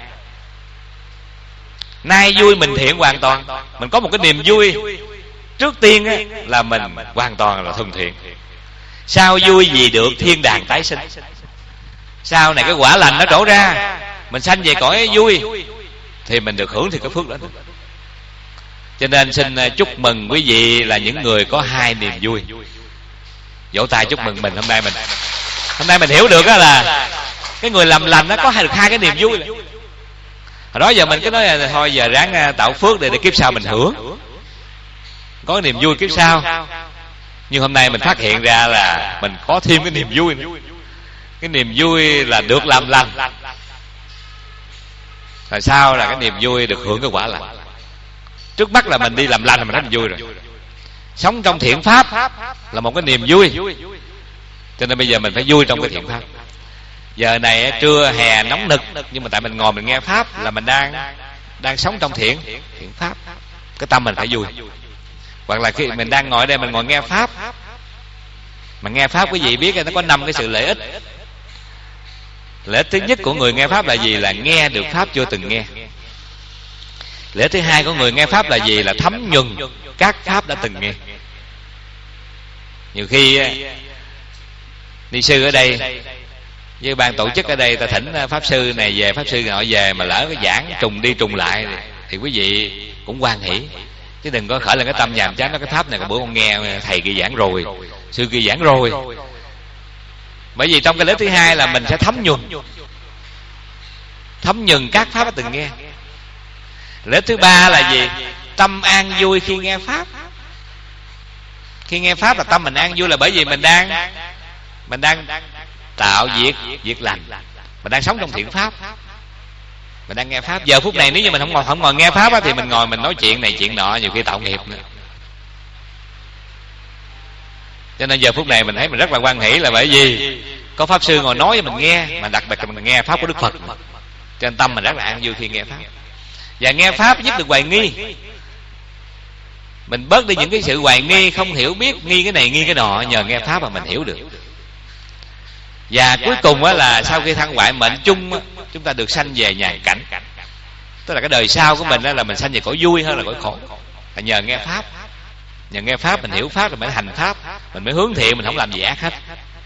Nay vui mình thiện hoàn toàn, mình có một cái niềm vui. Trước tiên á, là mình hoàn toàn là thuần thiện. Sao vui vì được thiên đàng tái sinh. Sau này cái quả lành nó trổ ra, mình sanh về cõi vui thì mình được hưởng thì cái phước đó. Cho nên xin chúc mừng quý vị là những người có hai niềm vui. Vỗ tay chúc mừng mình. Hôm nay mình Hôm nay mình hiểu được là cái người làm lành nó có được hai cái niềm vui. Hồi đó giờ mình cứ nói là thôi giờ ráng tạo phước để, để kiếp sau mình hưởng, có cái niềm vui kiếp sau. Nhưng hôm nay mình phát hiện ra là mình có thêm cái niềm vui nữa. Cái niềm vui là được làm lành, rồi sau là cái niềm vui được hưởng cái quả lành. Trước mắt là mình đi làm lành là mình thấy mình vui rồi. Sống trong thiện pháp là một cái niềm vui. Cho nên bây giờ mình phải vui trong cái thiện pháp. Giờ này trưa hè nóng nực, nhưng mà tại mình ngồi mình nghe pháp là mình đang đang sống trong thiện thiện pháp. Cái tâm mình phải vui. Hoặc là khi mình đang ngồi đây mình ngồi nghe pháp, mà nghe pháp quý vị biết nó có năm cái sự lợi ích. Lợi ích thứ nhất của người nghe pháp là gì? Là nghe được pháp chưa từng nghe. Lợi ích thứ hai của người nghe pháp là gì? Là thấm nhuần các pháp đã từng nghe. Nhiều khi ni sư ở đây với ban tổ chức ở đây, ta thỉnh pháp sư này về, pháp sư nọ về, mà lỡ cái giảng trùng đi trùng lại thì quý vị cũng hoan hỷ, chứ đừng có khởi lên cái tâm nhàm chán. Nó cái pháp này có bữa con nghe thầy kia giảng rồi, sư kia giảng rồi. Bởi vì trong cái lợi ích thứ hai là mình sẽ thấm nhuần thấm nhuần các pháp đã từng nghe. Lợi ích thứ ba là gì? Tâm an vui khi nghe pháp. Khi nghe pháp là tâm mình an vui, là bởi vì mình đang mình đang tạo việc việc lành, mình đang sống trong thiện pháp, mình đang nghe pháp. Giờ phút này nếu như mình không ngồi không ngồi nghe pháp á, thì mình ngồi mình nói chuyện này chuyện nọ, nhiều khi tạo nghiệp nữa. Cho nên giờ phút này mình thấy mình rất là hoan hỷ, là bởi vì có pháp sư ngồi nói cho mình nghe, mà đặc biệt là mình nghe pháp của Đức Phật. Cho nên tâm mình rất là an vui khi nghe pháp. Và nghe pháp giúp được hoài nghi. Mình bớt đi những cái sự hoài nghi, không hiểu biết, nghi cái này nghi cái nọ, nhờ nghe pháp mà mình hiểu được. Và cuối cùng á, là sau khi thăng hoại mệnh chung á, chúng ta được sanh về nhàn cảnh. Tức là cái đời sau của mình á, là mình sanh về cõi vui hơn là cõi khổ. Là nhờ nghe pháp. Nhờ nghe pháp mình hiểu pháp rồi mới hành pháp, mình mới hướng thiện, mình không làm gì ác hết.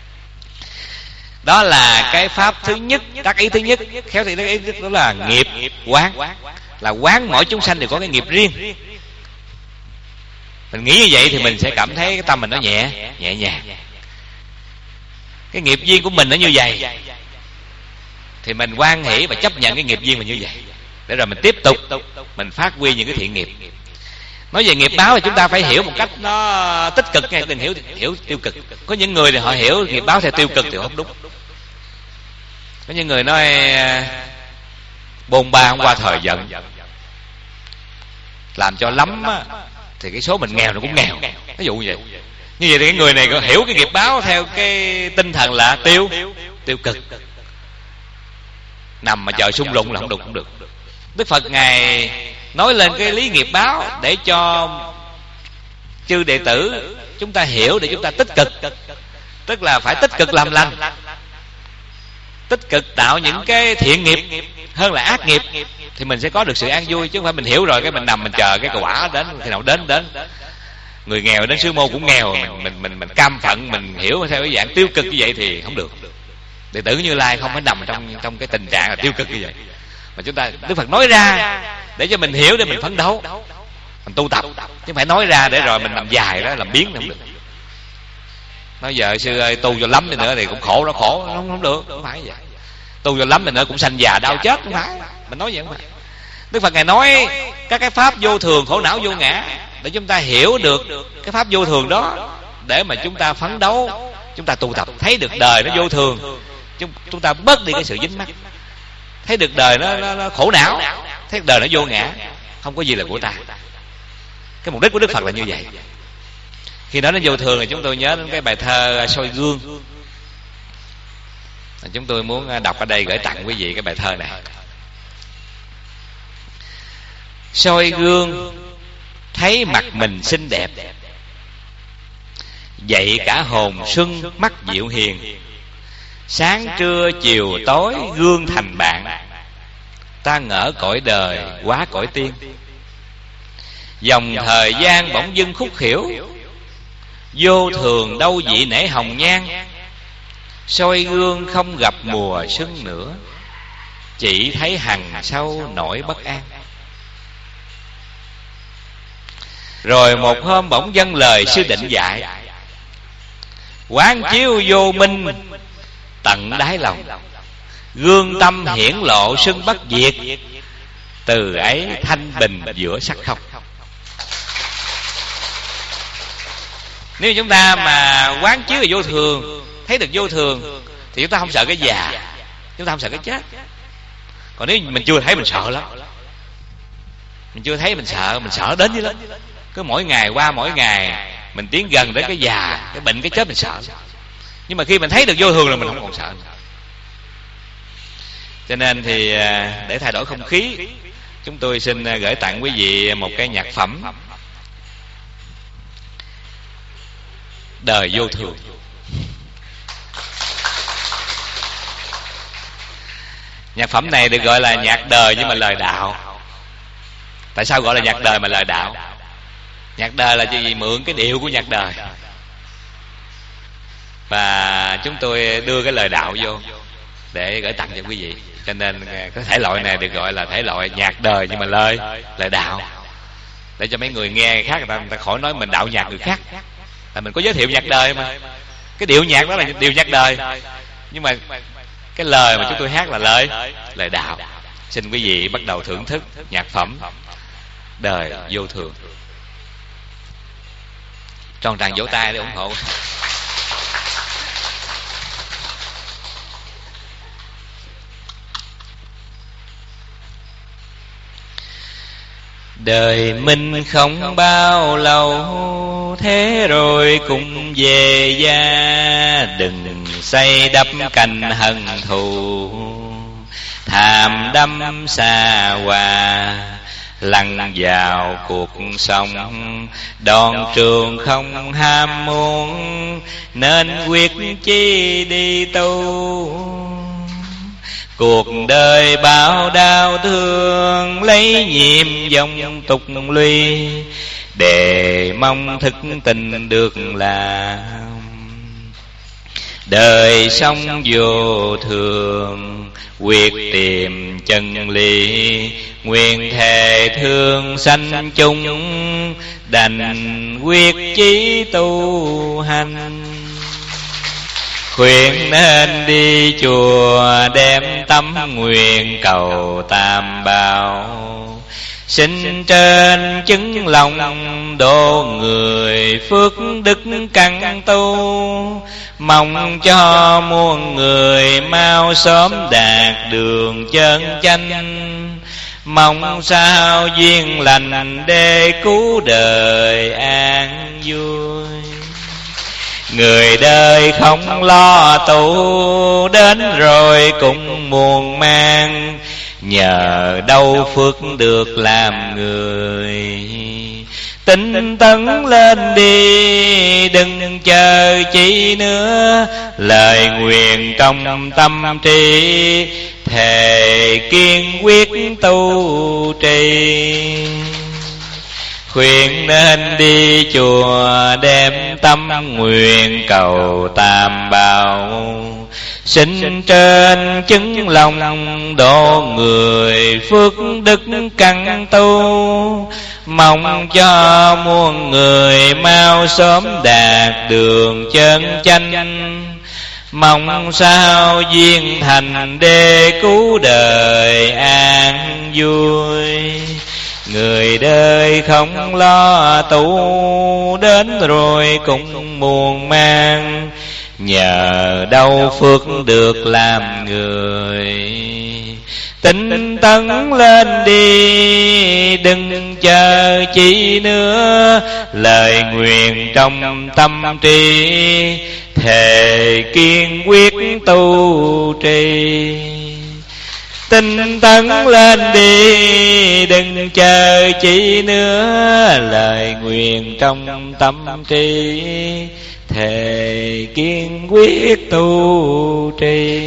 Đó là cái pháp thứ nhất, đắc ý thứ nhất. Khéo thì đắc ý đó là nghiệp quán. Là quán mỗi chúng sanh đều có cái nghiệp riêng. Mình nghĩ như vậy thì mình sẽ cảm thấy cái tâm mình nó nhẹ nhẹ nhàng. Cái nghiệp duyên của mình nó như vậy thì mình hoan hỷ và chấp nhận cái nghiệp duyên mình như vậy, để rồi mình tiếp tục mình phát huy những cái thiện nghiệp. Nói về nghiệp báo thì chúng ta phải hiểu một cách nó tích cực nghe, đừng hiểu hiểu tiêu cực. Có những người thì họ hiểu nghiệp báo theo tiêu cực thì không đúng. Có những người nói bôn ba không qua thời giận, làm cho lắm á, thì cái số mình nghèo nó cũng nghèo. Ví dụ như vậy. Như vậy thì cái người này có hiểu cái nghiệp báo theo cái tinh thần là tiêu tiêu cực, nằm mà chờ sung lụng là không được không được. Đức Phật ngài nói lên cái lý nghiệp báo để cho chư đệ tử chúng ta hiểu, để chúng ta tích cực, tức là phải tích cực làm lành, tích cực tạo những cái thiện nghiệp hơn là ác nghiệp, thì mình sẽ có được sự an vui. Chứ không phải mình hiểu rồi cái mình nằm mình chờ cái quả đến khi nào đến đến. Người nghèo đến sư môn cũng nghèo, mình mình mình, mình cam phận, mình hiểu theo cái dạng tiêu cực như vậy thì không được. Đệ tử Như Lai không phải nằm trong trong cái tình trạng là tiêu cực như vậy, mà chúng ta Đức Phật nói ra để cho mình hiểu, để mình phấn đấu, mình tu tập, chứ không phải nói ra để rồi mình làm dài đó, làm biến không được. Nói giờ sư ơi tu cho lắm đi nữa thì cũng khổ, nó khổ không không được, không phải vậy. Tu cho lắm đi nữa cũng sanh già đau chết, không phải. Mình nói vậy không phải. Đức Phật ngài nói các cái pháp vô thường, khổ não, vô ngã, để chúng ta hiểu được cái pháp vô thường đó, để mà chúng ta phấn đấu, chúng ta tu tập, thấy được đời nó vô thường, chúng, chúng ta bớt đi cái sự dính mắc, thấy được đời nó, nó, nó khổ não, thấy được đời nó vô ngã, không có gì là của ta. Cái mục đích của Đức Phật là như vậy. Khi nói đến vô thường thì chúng tôi nhớ đến cái bài thơ Soi Gương. Chúng tôi muốn đọc ở đây gửi tặng quý vị cái bài thơ này. Soi gương thấy mặt mình xinh đẹp, dậy cả hồn xuân mắt dịu hiền. Sáng trưa chiều tối gương thành bạn, ta ngỡ cõi đời quá cõi tiên. Dòng thời gian bỗng dưng khúc khỉu, vô thường đâu dị nể hồng nhan. Soi gương không gặp mùa xuân nữa, chỉ thấy hằng sâu nỗi bất an. Rồi một hôm bỗng dâng lời sư định dạy, quán chiếu vô minh tận đáy lòng, gương tâm hiển lộ sưng bất diệt, từ ấy thanh bình giữa sắc không. Nếu chúng ta mà quán chiếu về vô thường, thấy được vô thường, thì chúng ta không sợ cái già, chúng ta không sợ cái chết. Còn nếu mình chưa thấy mình sợ lắm, mình chưa thấy mình sợ, mình sợ đến với lắm. Cứ mỗi ngày qua mỗi ngày Mình tiến gần đến cái già, cái bệnh, cái chết mình sợ. Nhưng mà khi mình thấy được vô thường là mình không còn sợ nữa. Cho nên thì để thay đổi không khí, chúng tôi xin gửi tặng quý vị một cái nhạc phẩm Đời Vô Thường. Nhạc phẩm này được gọi là nhạc đời nhưng mà lời đạo. Tại sao gọi là nhạc đời mà lời đạo? Nhạc đời là gì? Mượn cái điệu của nhạc đời, và chúng tôi đưa cái lời đạo vô để gửi tặng cho quý vị. Cho nên cái thể loại này được gọi là thể loại nhạc đời nhưng mà lời lời đạo, để cho mấy người nghe khác người ta, người ta khỏi nói mình đạo nhạc người khác. Là mình có giới thiệu nhạc đời mà, cái điệu nhạc đó là điệu nhạc đời, nhưng mà cái lời mà chúng tôi hát là lời lời đạo. Xin quý vị bắt đầu thưởng thức nhạc phẩm Đời Vô Thường. Tròn tràng vỗ tay để ủng hộ. Đời mình không bao lâu, thế rồi cũng về gia. Đừng xây đắp cành hận thù, tham đắm xa hòa. Lăn vào cuộc sống, đòn trường không ham muốn, nên quyết chi đi tu. Cuộc đời bao đau thương, lấy nhiệm dòng tục lụy, để mong thức tình được làm. Đời sống vô thường, quyết tìm chân lý, nguyện thề thương sanh chung, đành quyết chí tu hành. Khuyên nên đi chùa, đem tâm nguyện cầu tam bảo. Xin trên chứng lòng, độ người phước đức căn tu. Mong cho muôn người mau sớm đạt đường chân chánh. Mong sao duyên lành để cứu đời an vui. Người đời không lo tu, đến rồi cũng muôn mang. Nhờ đâu phước được làm người, tinh tấn lên đi, đừng chờ chi nữa. Lời nguyện trong tâm trí, thề kiên quyết tu trì. Khuyên nên đi chùa, đem tâm nguyện cầu tam bảo. Xin trên chứng lòng, độ người phước đức căn tu. Mong cho muôn người mau sớm đạt đường chân chánh. Mong sao duyên thành để cứu đời an vui. Người đời không lo tu, đến rồi cũng muôn mang. Nhờ đâu phước được làm người, tinh tấn lên đi, đừng chờ chi nữa. Lời nguyện trong tâm trí, thề kiên quyết tu trì. Tinh tấn lên đi, đừng chờ chi nữa. Lời nguyện trong tâm trí, thề kiên quyết tu trì.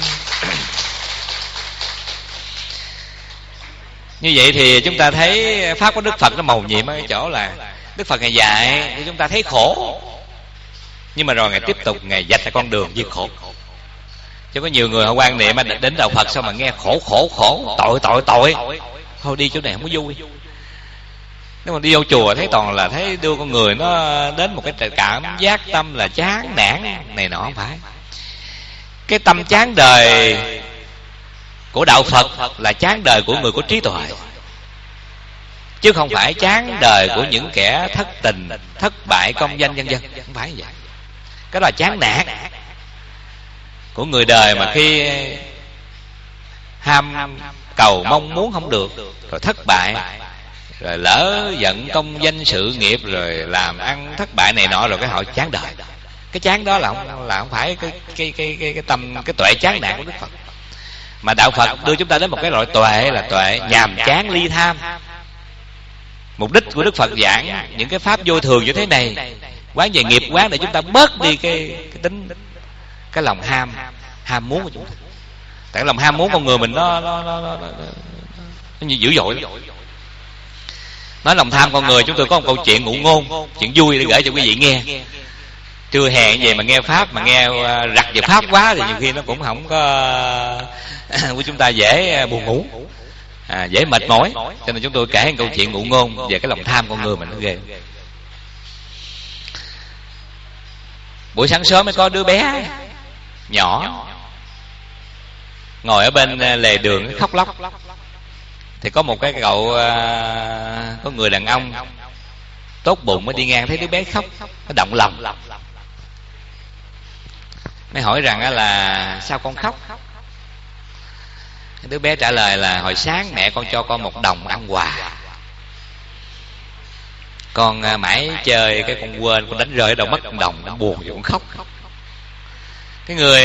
Như vậy thì chúng ta thấy pháp của Đức Phật nó mầu nhiệm ở cái chỗ là Đức Phật Ngài dạy thì chúng ta thấy khổ, nhưng mà rồi Ngài tiếp tục Ngài dạch ra con đường diệt khổ. Chứ có nhiều người họ quan niệm đến đạo Phật sao mà nghe khổ khổ khổ, tội tội tội, thôi đi chỗ này không có vui. Nếu mà đi vô chùa thấy toàn là thấy đưa con người nó đến một cái cảm giác tâm là chán nản này nọ, không phải. Cái tâm chán đời của đạo Phật là chán đời của người có trí tuệ, chứ không phải chán đời của những kẻ thất tình, thất bại, công danh vân vân. Không phải vậy. Cái đó là chán nản của người đời mà khi ham cầu mong muốn không được, rồi thất bại, rồi lỡ giận công danh sự nghiệp, rồi làm ăn thất bại này nọ, rồi cái họ chán đời. Cái chán đó là không là không phải cái cái cái cái, cái tâm cái tuệ chán nản của Đức Phật, mà đạo Phật đưa chúng ta đến một cái loại tuệ là tuệ nhàm chán ly tham. Mục đích của Đức Phật giảng những cái pháp vô thường như thế này, quán về nghiệp quán để chúng ta bớt đi cái, cái tính cái lòng ham ham muốn của chúng ta. Tại cái lòng ham muốn con người mình nó nó nó, nó, nó, nó như dữ dội. Nói lòng tham con người, chúng tôi có một câu chuyện ngụ ngôn, chuyện vui để gửi cho quý vị nghe. Trưa hè vậy mà nghe pháp mà nghe rặt về pháp quá thì nhiều khi nó cũng không có của chúng ta dễ buồn ngủ, à, dễ mệt mỏi. Cho nên chúng tôi kể một câu chuyện ngụ ngôn về cái lòng tham con người mình nó ghê. Buổi sáng sớm mới có đứa bé nhỏ ngồi ở bên lề đường khóc lóc. Thì có một cái cậu có người đàn ông tốt bụng mới đi ngang thấy đứa bé khóc, nó động lòng, mới hỏi rằng là sao con khóc. Đứa bé trả lời là hồi sáng mẹ con cho con một đồng ăn quà, con mãi chơi cái con quên, con đánh rơi ở đâu mất một đồng, nó buồn rồi con khóc. Cái người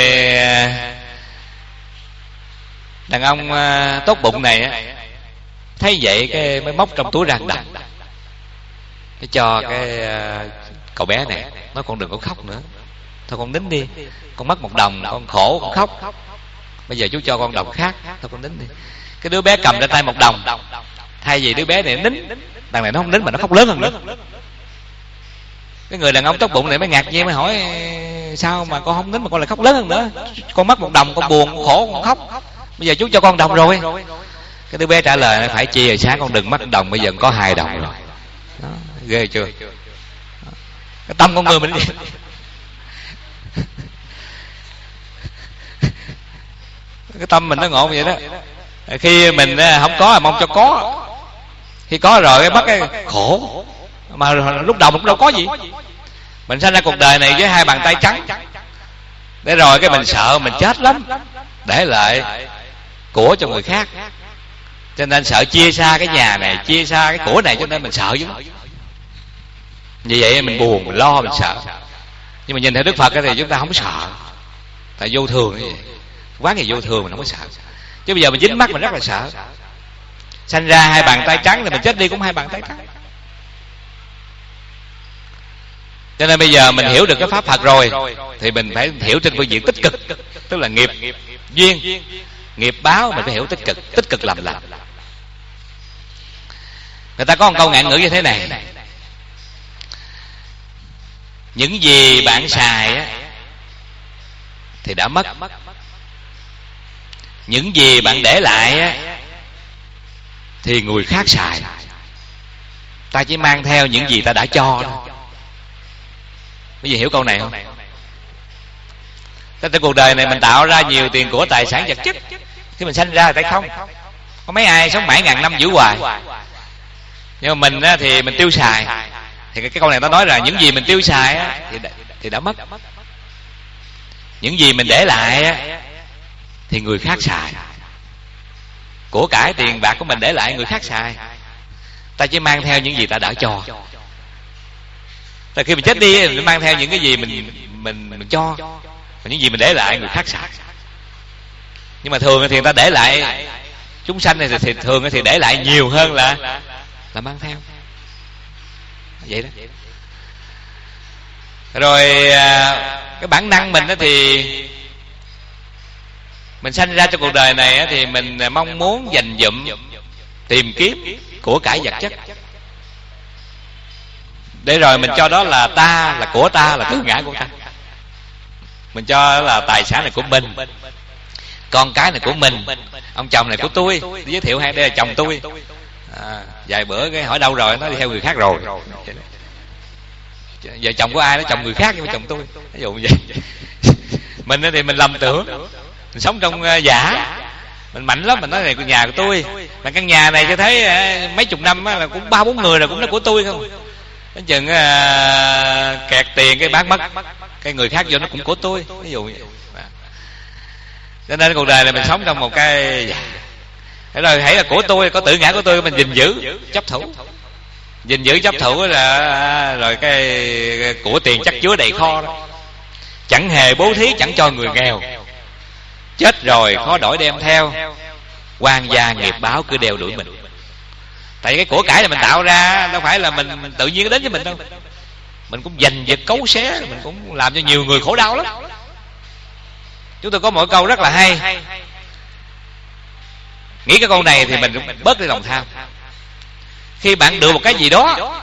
đàn ông tốt bụng này á, thấy vậy cái mới móc trong túi ra đồng, cái cho cái cậu bé này, nói con đừng có khóc nữa, thôi con nín đi, con mất một đồng, con khổ con khóc, bây giờ chú cho con đồng khác, thôi con nín đi. Cái đứa bé cầm trên tay một đồng, thay vì đứa bé này nín, đằng này nó không nín mà nó khóc lớn hơn nữa. Cái người đàn ông tốt bụng này mới ngạc nhiên, mới hỏi sao mà con không nín mà con lại khóc lớn hơn nữa, con mất một đồng, con buồn, con khổ, con khóc, bây giờ chú cho con đồng rồi. Cái đứa bé trả lời phải chi rồi, sáng con đừng mất đồng, bây giờ có hai đồng rồi. Đó, ghê chưa? Cái tâm con người mình cái tâm mình nó ngộ vậy đó. Khi mình không có là mong cho có, khi có rồi cái mất cái khổ, mà lúc đầu mình cũng đâu có gì. Mình sinh ra cuộc đời này với hai bàn tay trắng, để rồi cái mình sợ mình chết lắm, để lại của cho người khác, cho nên sợ chia xa cái nhà này, chia xa cái của này, cho nên mình sợ chứ. Vì vậy mình buồn, mình lo, mình sợ. Nhưng mà nhìn theo Đức Phật thì chúng ta không sợ, tại vô thường như vậy. Quán gì vô thường mình không có sợ. Chứ bây giờ mình dính mắt mình rất là sợ. Sanh ra hai bàn tay trắng thì mình chết đi cũng hai bàn tay trắng. Cho nên bây giờ mình hiểu được cái pháp Phật rồi thì mình phải hiểu trên phương diện tích cực, tức là nghiệp duyên, nghiệp báo mình phải hiểu tích cực, tích cực làm làm. Người ta có một câu ngạn ngữ như thế này: những gì bạn xài á, thì đã mất, những gì bạn để lại á, thì người khác xài. Ta chỉ mang theo những gì ta đã cho thôi. Quý vị hiểu câu này không? Tại cuộc đời này mình tạo ra nhiều tiền của tài sản vật chất, khi mình sanh ra tại không. Có mấy ai sống mãi ngàn năm giữ hoài. Nhưng mà mình á, thì mình tiêu xài. Thì cái câu này nó nói là những gì mình tiêu xài á, thì, thì đã mất. Những gì mình để lại á, thì người khác xài. Của cải tiền bạc của mình để lại người khác xài. Ta chỉ mang theo những gì ta đã cho. Tại khi mình chết đi mình mang theo những cái gì mình mình mình cho, và những gì mình để lại người khác xài. Nhưng mà thường thì người ta để lại, chúng sanh này thì thường thì để lại nhiều hơn là là mang theo. Vậy đó. Rồi cái bản năng mình đó thì mình sanh ra trong cuộc đời này thì mình mong muốn dành dụm, tìm kiếm của cải vật chất, để rồi mình cho đó là ta, là của ta, là tư ngã của ta. Mình cho là tài sản này của mình, con cái này của mình, ông chồng này của tôi. Giới thiệu hay đây là chồng tôi. À, vài bữa cái hỏi đâu rồi, nó đi theo người khác rồi. Vợ chồng của ai đó, chồng người khác nhưng mà chồng tôi. Ví dụ như vậy. Mình thì mình lầm tưởng, mình sống trong giả, mình mạnh lắm, mình nói này nhà của tôi, mà căn nhà này cho thấy mấy chục năm là cũng ba bốn người là cũng là của tôi không. Đến chừng uh, kẹt tiền cái bán mất, cái người khác vô nó cũng của tôi. Ví dụ như vậy. Cho nên cuộc đời này mình sống trong một cái giả. Thế rồi hãy là của tôi, có tự ngã của tôi, mình gìn giữ chấp thủ. Gìn giữ chấp thủ là rồi cái của tiền chắc chứa đầy kho đó. Chẳng hề bố thí, chẳng cho người nghèo. Chết rồi khó đổi đem theo, quan gia nghiệp báo cứ đeo đuổi mình. Tại cái của cải này mình tạo ra đâu phải là mình, mình tự nhiên đến với mình đâu. Mình cũng giành giật cấu xé, mình cũng làm cho nhiều người khổ đau lắm. Chúng tôi có một câu rất là hay. Nghĩ cái câu này thì mình cũng bớt đi lòng tham. Khi bạn được một cái gì đó,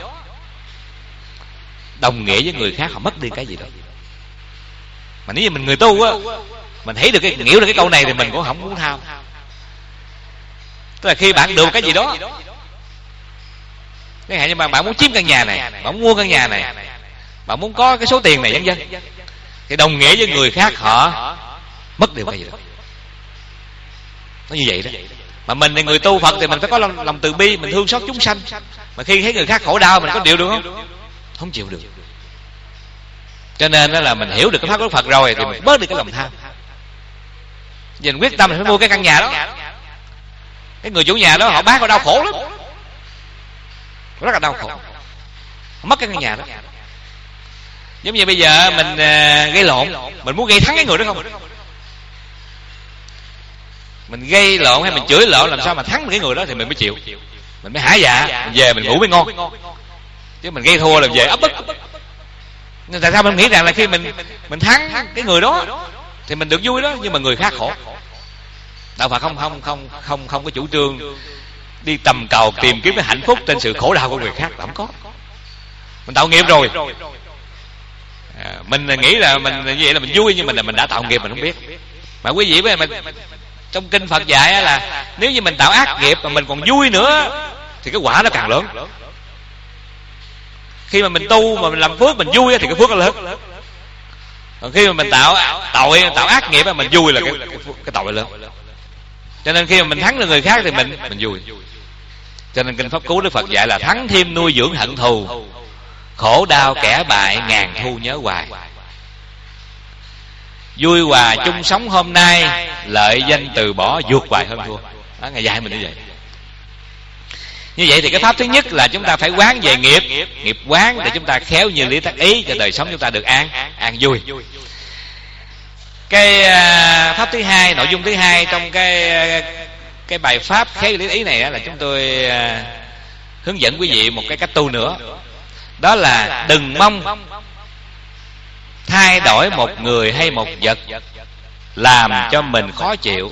đồng nghĩa với người khác họ mất đi cái gì đó. Mà nếu như mình người tu á, mình thấy được cái hiểu được cái câu này thì mình cũng không muốn tham. Tức là khi bạn được một cái gì đó, chẳng hạn như bạn muốn chiếm căn nhà này, bạn muốn mua căn nhà này, bạn muốn có cái số tiền này vân vân, thì đồng nghĩa với người khác họ mất đi cái gì đó. Nó như vậy đó. Mà mình là người tu Phật thì mình phải có lòng, lòng từ bi, mình thương xót chúng sanh. Mà khi thấy người khác khổ đau mình có chịu được không? Không chịu được. Cho nên đó là mình hiểu được cái pháp của Phật rồi thì mình bớt đi cái lòng tham. Vì mình quyết tâm mình phải mua cái căn nhà đó. Cái người chủ nhà đó họ bán họ đau khổ lắm, rất là đau khổ, họ mất cái căn nhà đó. Giống như bây giờ mình uh, gây lộn, mình muốn gây thắng cái người đó không? Mình gây lộn hay mình chửi lộn làm sao mà thắng được cái người đó thì mình mới chịu. Mình mới hả dạ, mình về mình ngủ mới ngon. Chứ mình gây thua là về ấp ức. Nên tại sao mình nghĩ rằng là khi mình mình thắng cái người đó thì mình được vui đó, nhưng mà người khác khổ. Đạo Phật không không không không không có chủ trương đi tầm cầu tìm kiếm cái hạnh phúc trên sự khổ đau của người khác, không có. Mình tạo nghiệp rồi. À, mình nghĩ là mình như vậy là mình vui, nhưng mà mình đã tạo nghiệp mình không biết. Mà quý vị với mình, trong kinh Phật dạy là nếu như mình tạo ác nghiệp mà mình còn vui nữa thì cái quả nó càng lớn. Khi mà mình tu mà mình làm phước mình vui thì cái phước nó lớn. Còn khi mà mình tạo tội tạo ác nghiệp mà mình vui là cái cái, cái tội lớn. Cho nên khi mà mình thắng được người khác thì mình mình vui. Cho nên kinh Pháp Cú Đức Phật dạy là thắng thêm nuôi dưỡng hận thù, khổ đau kẻ bại ngàn thu nhớ hoài. Vui hòa chung sống hôm nay, lợi danh từ bỏ vượt hoài hơn thua. Đó, Ngài dạy mình như vậy. Như vậy thì cái pháp thứ nhất là chúng ta phải quán về nghiệp, nghiệp quán để chúng ta khéo như lý tác ý cho đời sống chúng ta được an an vui. Cái uh, pháp thứ hai, nội dung thứ hai trong cái uh, cái bài pháp khéo như lý ý này là chúng tôi uh, hướng dẫn quý vị một cái cách tu nữa. Đó là đừng mong thay đổi một người hay một vật làm cho mình khó chịu.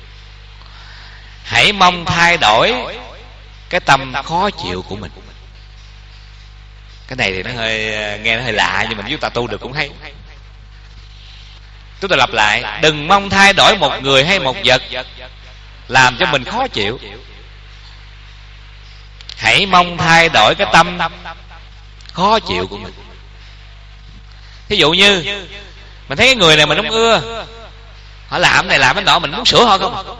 Hãy mong thay đổi cái tâm khó chịu của mình. Cái này thì nó hơi nghe nó hơi lạ, nhưng mà chúng ta tu được cũng hay. Chúng ta lặp lại: đừng mong thay đổi một người hay một vật làm cho mình khó chịu. Hãy mong thay đổi cái tâm khó chịu của mình. Thí dụ như mình thấy cái người này mình không ưa, họ làm này làm cái nọ, mình muốn sửa họ không?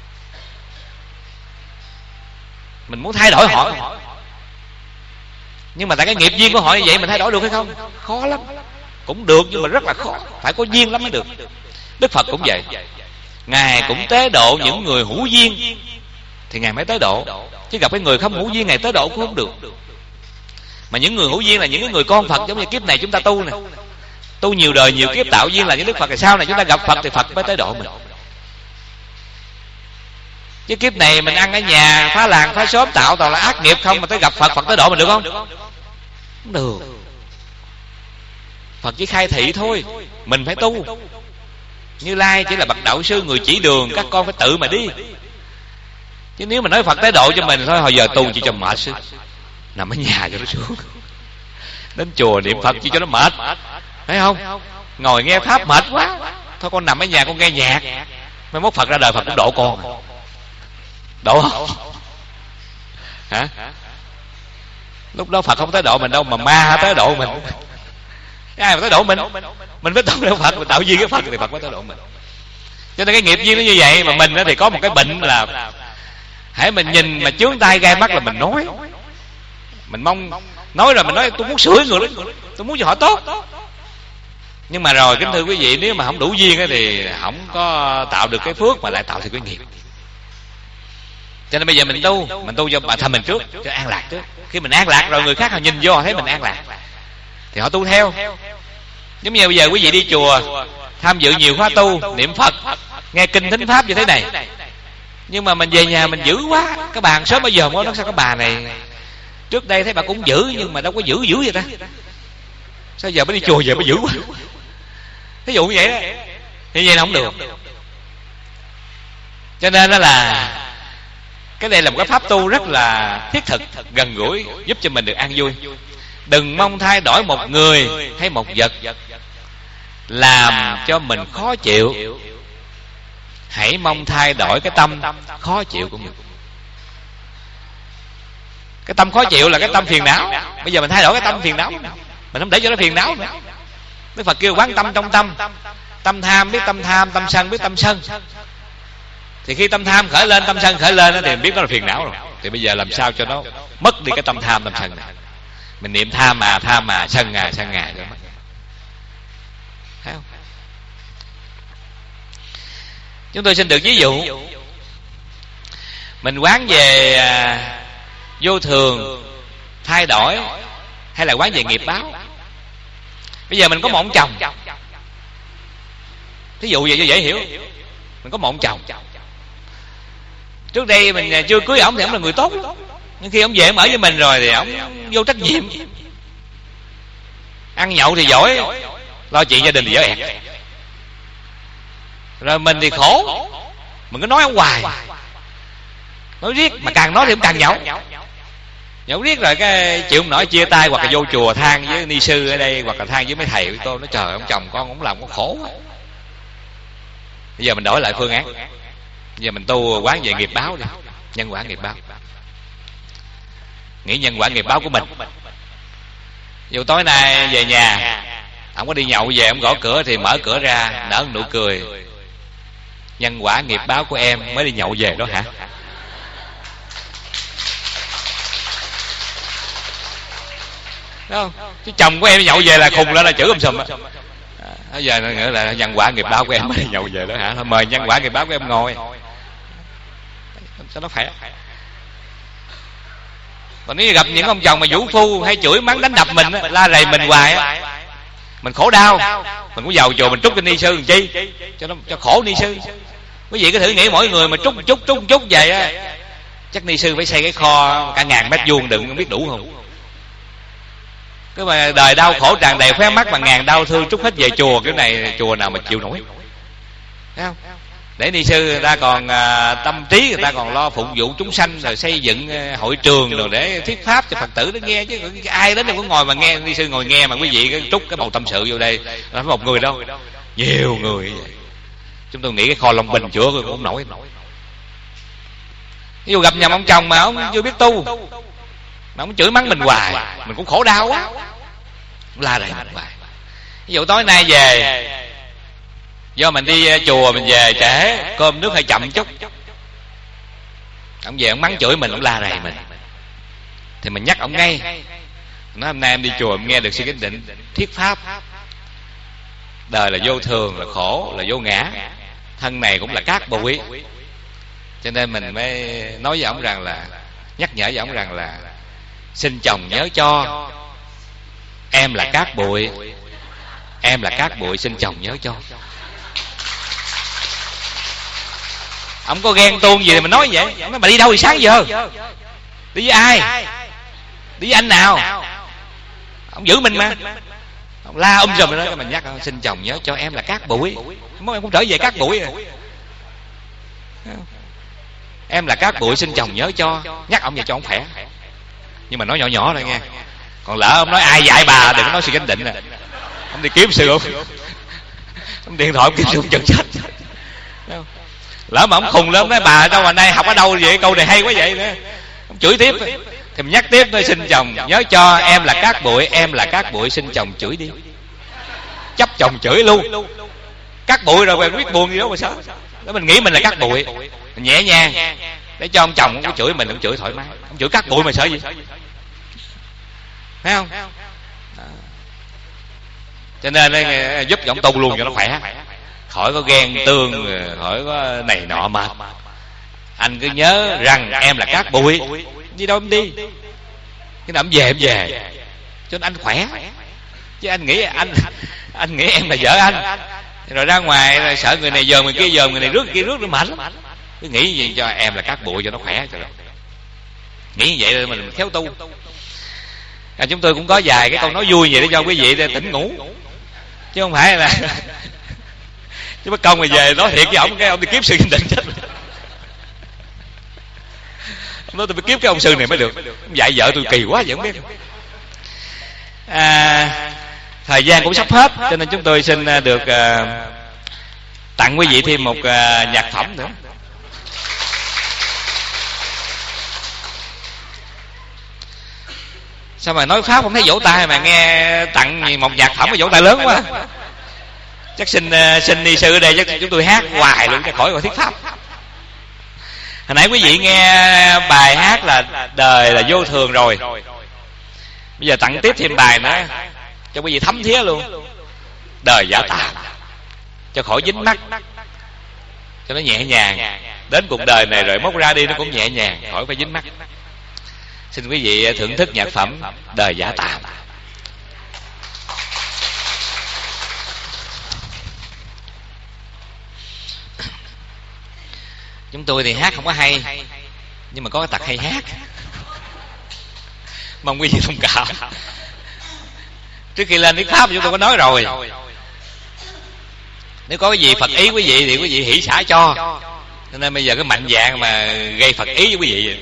Mình muốn thay đổi họ không? Nhưng mà tại cái nghiệp duyên của họ như vậy, mình thay đổi được hay không? Khó lắm. Cũng được nhưng mà rất là khó, phải có duyên lắm mới được. Đức Phật cũng vậy, Ngài cũng tế độ những người hữu duyên thì Ngài mới tế độ, chứ gặp cái người không hữu duyên Ngài tế độ cũng không được. Mà những người hữu duyên là những người con Phật, giống như kiếp này chúng ta tu này, tu nhiều đời nhiều kiếp tạo duyên là những Đức Phật, thì sau này chúng ta gặp Phật thì Phật mới tế độ mình. Chứ kiếp này mình ăn ở nhà phá làng phá xóm tạo toàn là ác nghiệp không, mà tới gặp Phật, Phật tới độ mình được không? Không được. Phật chỉ khai thị thôi, mình phải tu. Như Lai chỉ là bậc đạo sư, người chỉ đường, các con phải tự mà đi. Chứ nếu mà nói Phật tế độ cho mình thôi, hồi giờ tu chỉ cho mệt sức, nằm ở nhà cho nó xuống, đến chùa niệm Phật chỉ cho nó mệt, phải không? Ngồi nghe pháp mệt quá, thôi con nằm ở nhà con nghe nhạc. Mai mốt Phật ra đời Phật cũng độ con. Độ không? Hả? Lúc đó Phật không tới độ mình đâu, mà ma tới độ mình. Ai mà tới độ mình? Mình mới tu theo Phật, mình tạo duyên cái Phật thì Phật mới tới độ mình. Cho nên cái nghiệp duyên nó như vậy. Mà mình thì có một cái bệnh là hãy mình nhìn mà chướng tay gai mắt là mình nói. Mình mong nói rồi mình nói tôi muốn sửa người đó, tôi muốn cho họ tốt. Nhưng mà rồi kính thưa quý vị, nếu mà không đủ duyên thì không có tạo được cái phước, mà lại tạo thành cái nghiệp. Cho nên bây giờ mình tu, mình tu cho bản thân mình trước, cho an lạc trước. Khi mình an lạc rồi người khác họ nhìn vô họ thấy mình an lạc thì họ tu theo. Giống như bây giờ quý vị đi chùa tham dự nhiều khóa tu, niệm Phật, nghe kinh thính pháp như thế này, nhưng mà mình về nhà mình giữ quá, cái bà sớm bây giờ mới nói sao cái bà này trước đây thấy bà cũng giữ nhưng mà đâu có giữ dữ vậy ta, sao giờ mới đi chùa về mới giữ quá. Ví dụ như vậy đó, thì vậy nó không được. Cho nên đó là cái đây là một cái pháp tu rất là thiết thực, gần gũi, giúp cho mình được an vui. Đừng mong thay đổi một người hay một vật làm cho mình khó chịu, hãy mong thay đổi cái tâm khó chịu của mình. Cái tâm khó chịu là cái tâm phiền não. Bây giờ mình thay đổi cái tâm phiền não, mình không để cho nó phiền não nữa. Đức Phật kêu quán tâm trong tâm. Tâm tham biết tâm tham, tâm sân biết tâm sân. Thì khi tâm tham khởi lên, tâm sân khởi lên thì mình biết nó là phiền não rồi. Thì bây giờ làm sao cho nó mất đi cái tâm tham, tâm sân này. Mình niệm tham à, tham à, sân à, sân à cho mất. Thấy không? Chúng tôi xin được ví dụ. Mình quán về à, vô thường, thay đổi, hay là quán về nghiệp báo. Bây giờ mình có một ông chồng, thí dụ vậy cho dễ hiểu. Mình có một ông chồng, trước đây mình chưa cưới ổng thì ổng là người tốt lắm. Nhưng khi ổng về ổng ở với mình rồi thì ổng vô trách nhiệm, ăn nhậu thì giỏi, lo chuyện gia đình thì dở ẹt. Rồi mình thì khổ, mình cứ nói ổng hoài, nói riết, mà càng nói thì ổng càng nhậu. Nhậu riết rồi cái chịu không nổi chia tay, hoặc là vô chùa than với ni sư ở đây, hoặc là than với mấy thầy của tôi, nói trời ông chồng con cũng làm con khổ quá. Bây giờ mình đổi lại phương án. Bây giờ mình tu quán về nghiệp báo đi, nhân quả nghiệp báo. Nghĩ nhân quả nghiệp báo của mình. Dù tối nay về nhà, ông có đi nhậu về, ông gõ cửa thì mở cửa ra nở một nụ cười. Nhân quả nghiệp báo của em mới đi nhậu về đó hả? Đúng không? Chứ chồng của em đi nhậu về là khùng lên là chửi um sùm á. Bây giờ nghĩa là nhân quả nghiệp báo của em mới đi nhậu về đó hả? Thôi mời nhân quả nghiệp báo của em ngồi cho nó khỏe. Còn nếu gặp những ông chồng mà vũ phu hay chửi mắng đánh đập mình, la rầy mình hoài á, mình khổ đau. Mình cũng vào chùa mình trút cái ni sư làm chi cho nó cho khổ ni sư. Quý vị cứ thử nghĩ mỗi người mà trút chút trút chút vậy á, chắc ni sư phải xây cái kho cả ngàn mét vuông đừng biết đủ không. Cái mà đời đau khổ tràn đầy khóe mắt mà ngàn đau thương trút hết về chùa, cái này chùa nào mà chịu nổi. Thấy không? Để ni sư người ta còn à, tâm trí, người ta còn lo phụng vụ chúng sanh, rồi xây dựng à, hội trường rồi để thuyết pháp cho Phật tử nó nghe, chứ ai đến đâu có ngồi mà nghe ni sư ngồi nghe mà quý vị cái trút cái bầu tâm sự vô đây là phải một người đâu, nhiều người vậy. Chúng tôi nghĩ cái kho Long Bình chữa cũng không nổi. Ví dụ gặp nhầm ông chồng mà ông chưa biết tu, mà ông chửi mắng mình hoài, mình cũng khổ đau quá, la rầy mình hoài. Ví dụ tối nay về, do mình đi chùa mình về trễ, cơm nước hơi chậm chút, ông về ông mắng chửi mình, ông la rầy mình, thì mình nhắc ông ngay, nói hôm nay em đi chùa em nghe được sư Chánh Định thuyết pháp, đời là vô thường, là khổ, là vô ngã, thân này cũng là cát bụi, cho nên mình mới nói với ông rằng là, nhắc nhở với ông rằng là xin chồng nhớ cho em là cát bụi, em là cát bụi, xin chồng nhớ cho. Ông có ghen tuông gì thì mình nói vậy. Ông nói mà đi đâu thì sáng giờ, đi với ai, đi với anh nào, ông giữ mình mà. Ông la um sùm đó, mình nhắc xin chồng nhớ cho em là cát bụi, em cũng trở về cát bụi rồi. Em là cát bụi xin chồng nhớ cho, nhắc ông vậy cho ông khỏe. Nhưng mà nói nhỏ nhỏ thôi nghe. Còn lỡ ông nói ai dạy bà đừng có nói sự Chánh Định nè, ông đi kiếm sư không, ông điện thoại ông kiếm sư ông chừng chết. Lỡ mà ông khùng lên nói bà đâu mà nay học ở đâu vậy, câu này hay quá vậy nữa, ông chửi tiếp thì mình nhắc tiếp thôi, xin chồng nhớ cho em là cát bụi, em là cát bụi, xin chồng chửi đi. Chấp chồng chửi luôn, cát bụi rồi quen biết buồn gì đâu mà sao. Đó mình nghĩ mình là cát bụi, mình nhẹ nhàng để cho ông chồng ông chửi mình, ông chửi thoải mái. Ông chửi cát bụi mà sợ gì, thấy không? Cho nên giúp cho ông tu luôn cho nó khỏe, khỏi có ghen tương, khỏi có này nọ mệt. anh cứ nhớ rằng em là cát bụi, đi đâu em đi, cái nào em về em về, cho nên anh khỏe. Chứ anh nghĩ anh anh nghĩ em là vợ anh, rồi ra ngoài rồi sợ người này dòm người kia dòm, người này rước người kia rước, nó mệt lắm. Cứ nghĩ gì cho em là cát bụi cho nó khỏe cho rồi. Nghĩ như vậy rồi mình khéo tu. À, chúng tôi cũng có vài cái câu nói vui vậy để cho quý vị để tỉnh ngủ, chứ không phải là chứ bất công mà về nói thiệt với ổng cái ông đi kiếp sư định chết. Ông nói tôi phải kiếp cái ông sư này mới được, dạy vợ tôi kỳ quá vậy không biết. À, thời gian cũng sắp hết cho nên chúng tôi xin được uh, tặng quý vị thêm một uh, nhạc phẩm nữa. Sao mà nói pháp không thấy vỗ tay, mà nghe tặng một nhạc phẩm mà vỗ tay lớn quá. Chắc xin xin ni sư ở đây chắc chúng tôi hát hoài luôn cho khỏi gọi thuyết pháp. Hồi nãy quý vị nghe bài hát là đời là vô thường rồi, bây giờ tặng tiếp thêm bài nữa cho quý vị thấm thía luôn, đời giả tạm, cho khỏi dính mắc, cho nó nhẹ nhàng. Đến cuộc đời này rồi móc ra đi nó cũng nhẹ nhàng, khỏi phải dính mắc. Xin quý vị thưởng thức nhạc phẩm đời giả tạm. Chúng tôi thì hát không có hay, nhưng mà có cái tật hay hát, mong quý vị thông cảm. Trước khi lên thuyết pháp chúng tôi có nói rồi, nếu có cái gì Phật ý quý vị thì quý vị hỷ xả cho. Cho nên bây giờ cái mạnh dạng mà gây Phật ý với quý vị.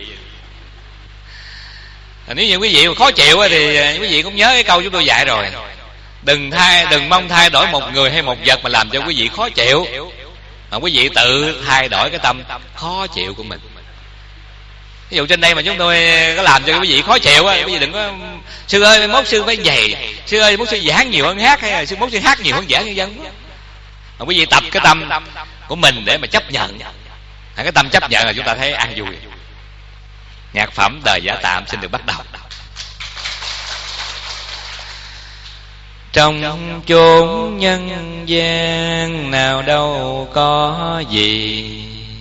Nếu như quý vị khó chịu thì quý vị cũng nhớ cái câu chúng tôi dạy rồi, đừng thay đừng mong thay đổi một người hay một vật mà làm cho quý vị khó chịu, mà quý vị tự thay đổi cái tâm khó chịu của mình. Ví dụ trên đây mà chúng tôi có làm cho quý vị khó chịu á, quý vị đừng có sư ơi mốt sư phải vậy, sư ơi mốt sư giảng nhiều hơn hát, hay là sư mốt sư hát nhiều hơn giảng nhân dân. Mà quý vị tập cái tâm của mình để mà chấp nhận, cái tâm chấp nhận là chúng ta thấy an vui. Nhạc phẩm đời giả tạm xin được bắt đầu. Trong chốn nhân gian nào đâu có gì,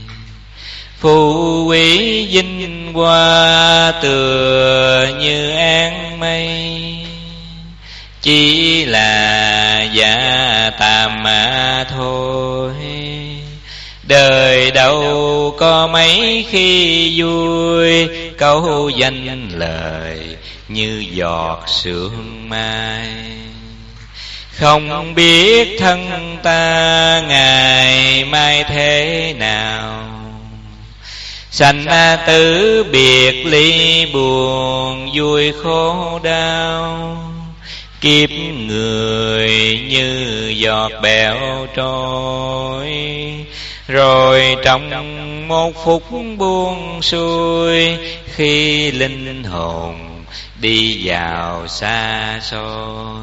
phù quý vinh hoa tựa như áng mây, chỉ là giả tạm mà thôi. Đời đâu có mấy khi vui, câu danh lời như giọt sương mai. Không biết thân ta ngày mai thế nào, sanh tử biệt ly buồn vui khổ đau. Kiếp người như giọt bèo trôi, rồi trong một phút buông xuôi, khi linh hồn đi vào xa xôi.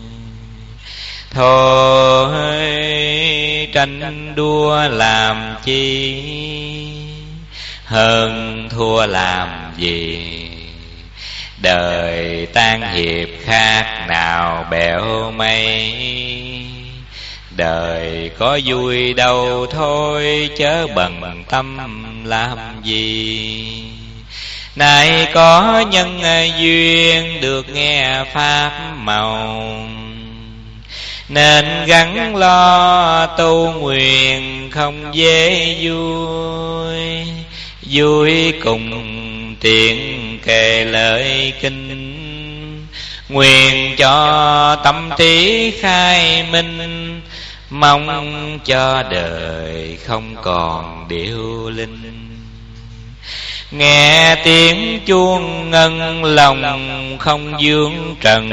Thôi tranh đua làm chi, hơn thua làm gì. Đời tan hiệp khác nào bẻo mây, đời có vui đâu thôi chớ bận tâm làm gì. Nay có nhân duyên được nghe pháp màu, nên gắng lo tu nguyện không dễ vui. Vui cùng tiện kề lời kinh, nguyện cho tâm trí khai minh, mong cho đời không còn điêu linh. Nghe tiếng chuông ngân lòng không vướng trần,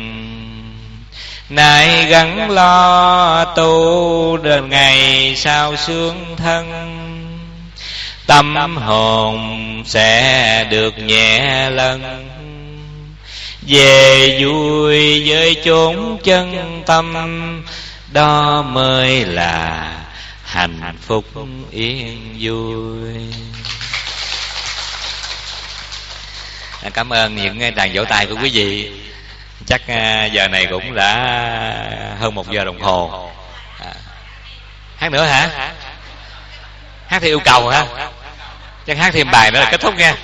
nay gắng lo tu đến ngày sau sướng thân. Tâm hồn sẽ được nhẹ lần, về vui với chốn chân tâm. Đó mới là hạnh phúc yên vui. Cảm ơn những tràng vỗ tay của quý vị. Chắc giờ này cũng đã hơn một giờ đồng hồ. Hát nữa hả? Hát theo yêu cầu hả? Chắc hát thêm bài nữa là kết thúc nha.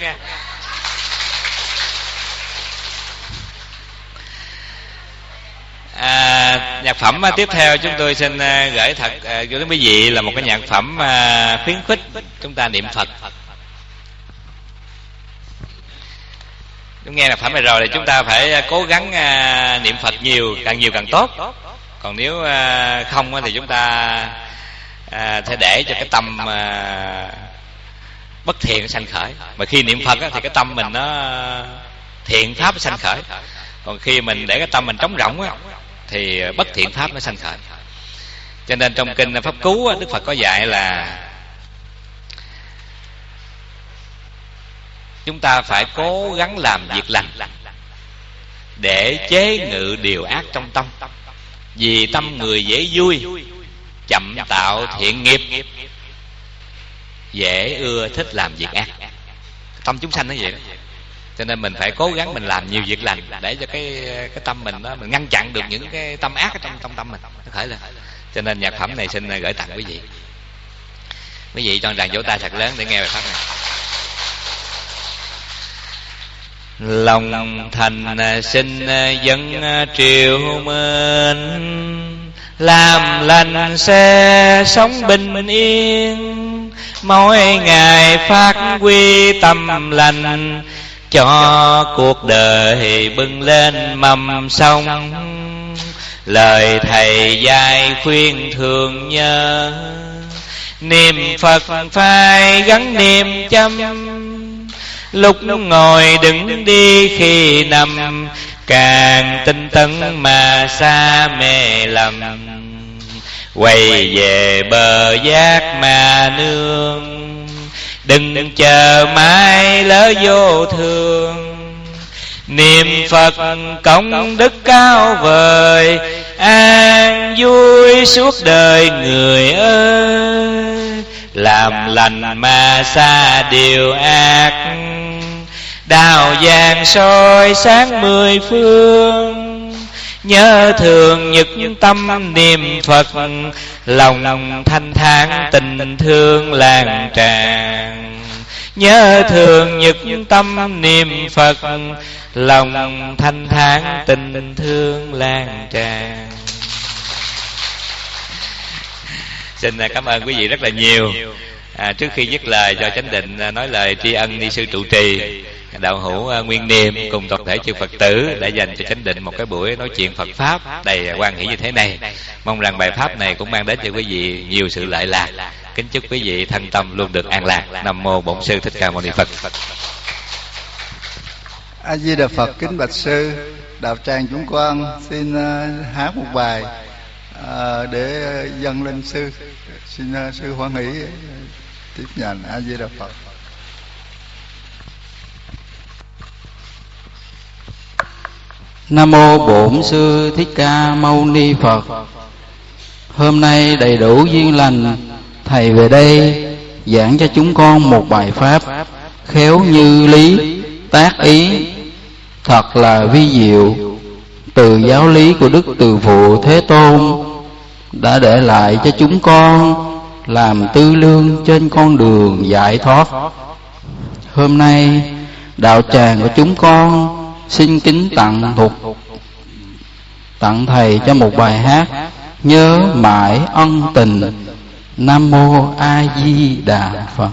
À, nhạc phẩm tiếp theo chúng tôi xin gửi thật gửi đến quý vị là một cái nhạc phẩm khuyến khích chúng ta niệm Phật. Chúng nghe nhạc phẩm này rồi thì chúng ta phải cố gắng niệm Phật nhiều, càng nhiều càng tốt. Còn nếu không thì chúng ta sẽ để cho cái tâm bất thiện sanh khởi. Mà khi niệm Phật thì cái tâm mình nó thiện pháp sanh khởi. Còn khi mình để cái tâm mình trống rỗng thì bất thiện pháp nó sanh khởi. Cho nên trong kinh Pháp Cú Đức Phật có dạy là chúng ta phải cố gắng làm việc lành để chế ngự điều ác trong tâm. Vì tâm người dễ vui, chậm tạo thiện nghiệp, dễ ưa thích làm việc ác. Tâm chúng sanh nó vậy đó. Cho nên mình phải cố gắng mình làm nhiều việc lành để cho cái cái tâm mình đó, mình ngăn chặn được những cái tâm ác ở trong trong tâm mình nó khởi lên. Cho nên nhạc phẩm này xin gửi tặng quý vị. Quý vị cho rằng vỗ tay thật lớn để nghe bài pháp này. Lòng thành xin dân triều mến, làm lành sẽ sống bình yên, mỗi ngày phát huy tâm lành, cho cuộc đời bừng lên mầm sông. Lời thầy dạy khuyên thường nhớ, niệm Phật phải gắn niệm chăm, lúc ngồi đứng đi khi nằm, càng tinh tấn mà xa mê lầm. Quay về bờ giác mà nương, đừng chờ mãi lỡ vô thường. Niệm Phật công đức cao vời, an vui suốt đời người ơi. Làm lành mà xa điều ác, đào vàng soi sáng mười phương. Nhớ thường nhật tâm niệm Phật, lòng thanh thản tình thương lan tràn. Nhớ thường nhật tâm niệm Phật, lòng thanh thản tình thương lan tràn. Xin cảm ơn quý vị rất là nhiều. À, trước khi dứt lời cho chánh định nói lời tri ân ni sư trụ trì đạo hữu Nguyên Niệm cùng toàn thể chư Phật tử đã dành cho chánh định một cái buổi nói chuyện Phật pháp đầy hoan hỷ như thế này. Mong rằng bài pháp này cũng mang đến cho quý vị nhiều sự lợi lạc. Kính chúc quý vị thân tâm luôn được an lạc. Nam mô Bổn Sư Thích Ca Mâu Ni Phật. A Di Đà Phật. Kính bạch sư, đạo tràng chúng con xin uh, hát một bài uh, để dâng lên sư. Xin uh, sư hoan hỷ uh, tiếp nhận. A Di Đà Phật. Nam mô Bổn Sư Thích Ca Mâu Ni Phật. Hôm nay đầy đủ duyên lành, thầy về đây giảng cho chúng con một bài pháp khéo như lý, tác ý, thật là vi diệu. Từ giáo lý của Đức Từ Phụ Thế Tôn đã để lại cho chúng con làm tư lương trên con đường giải thoát. Hôm nay đạo tràng của chúng con xin kính tặng thuộc tặng thầy cho một bài hát nhớ mãi ân tình. Nam mô A Di Đà Phật.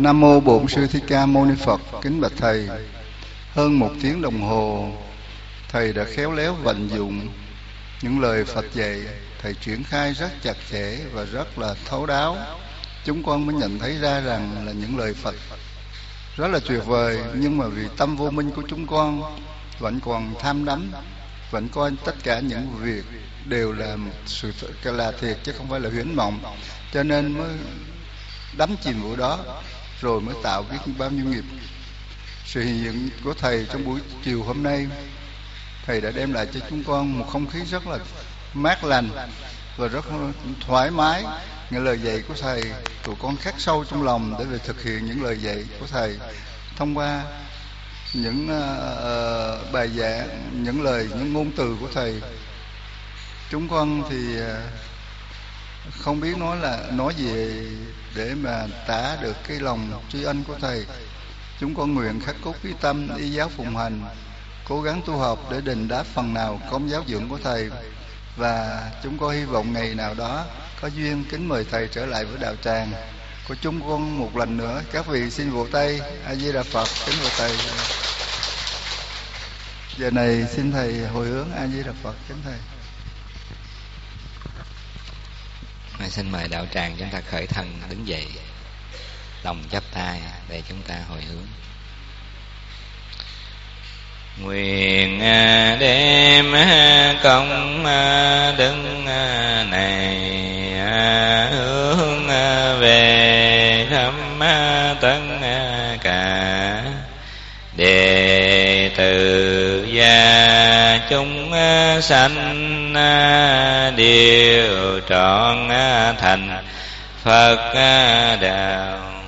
Nam mô Bổn Sư Thích Ca Mâu Ni Phật. Kính bạch thầy, hơn một tiếng đồng hồ thầy đã khéo léo vận dụng những lời Phật dạy. Thầy triển khai rất chặt chẽ và rất là thấu đáo. Chúng con mới nhận thấy ra rằng là những lời Phật rất là tuyệt vời, nhưng mà vì tâm vô minh của chúng con vẫn còn tham đắm, vẫn coi tất cả những việc đều là một sự là thiệt chứ không phải là huyễn mộng, cho nên mới đắm chìm vào đó, rồi mới tạo biết bao nhiêu nghiệp. Sự hiện diện của thầy trong buổi chiều hôm nay, thầy đã đem lại cho chúng con một không khí rất là mát lành và rất thoải mái. Những lời dạy của thầy, tụi con khắc sâu trong lòng để về thực hiện những lời dạy của thầy thông qua những uh, bài giảng, những lời, những ngôn từ của thầy. Chúng con thì uh, không biết nói là nói gì để mà tả được cái lòng tri ân của thầy. Chúng con nguyện khắc cốt quyết tâm y giáo phụng hành, cố gắng tu học để đền đáp phần nào công giáo dưỡng của thầy. Và chúng con hy vọng ngày nào đó có duyên kính mời thầy trở lại với đạo tràng của chúng con một lần nữa. Các vị xin vỗ tay. A Di Đà Phật. Kính vỗ tay. Giờ này xin thầy hồi hướng. A Di Đà Phật. Kính thầy. Mà xin mời đạo tràng chúng ta khởi thân đứng dậy, đồng chắp tay để chúng ta hồi hướng. Nguyện đem công đức này hướng về khắp tất cả đệ tử và chúng sanh đều trọn thành Phật đạo.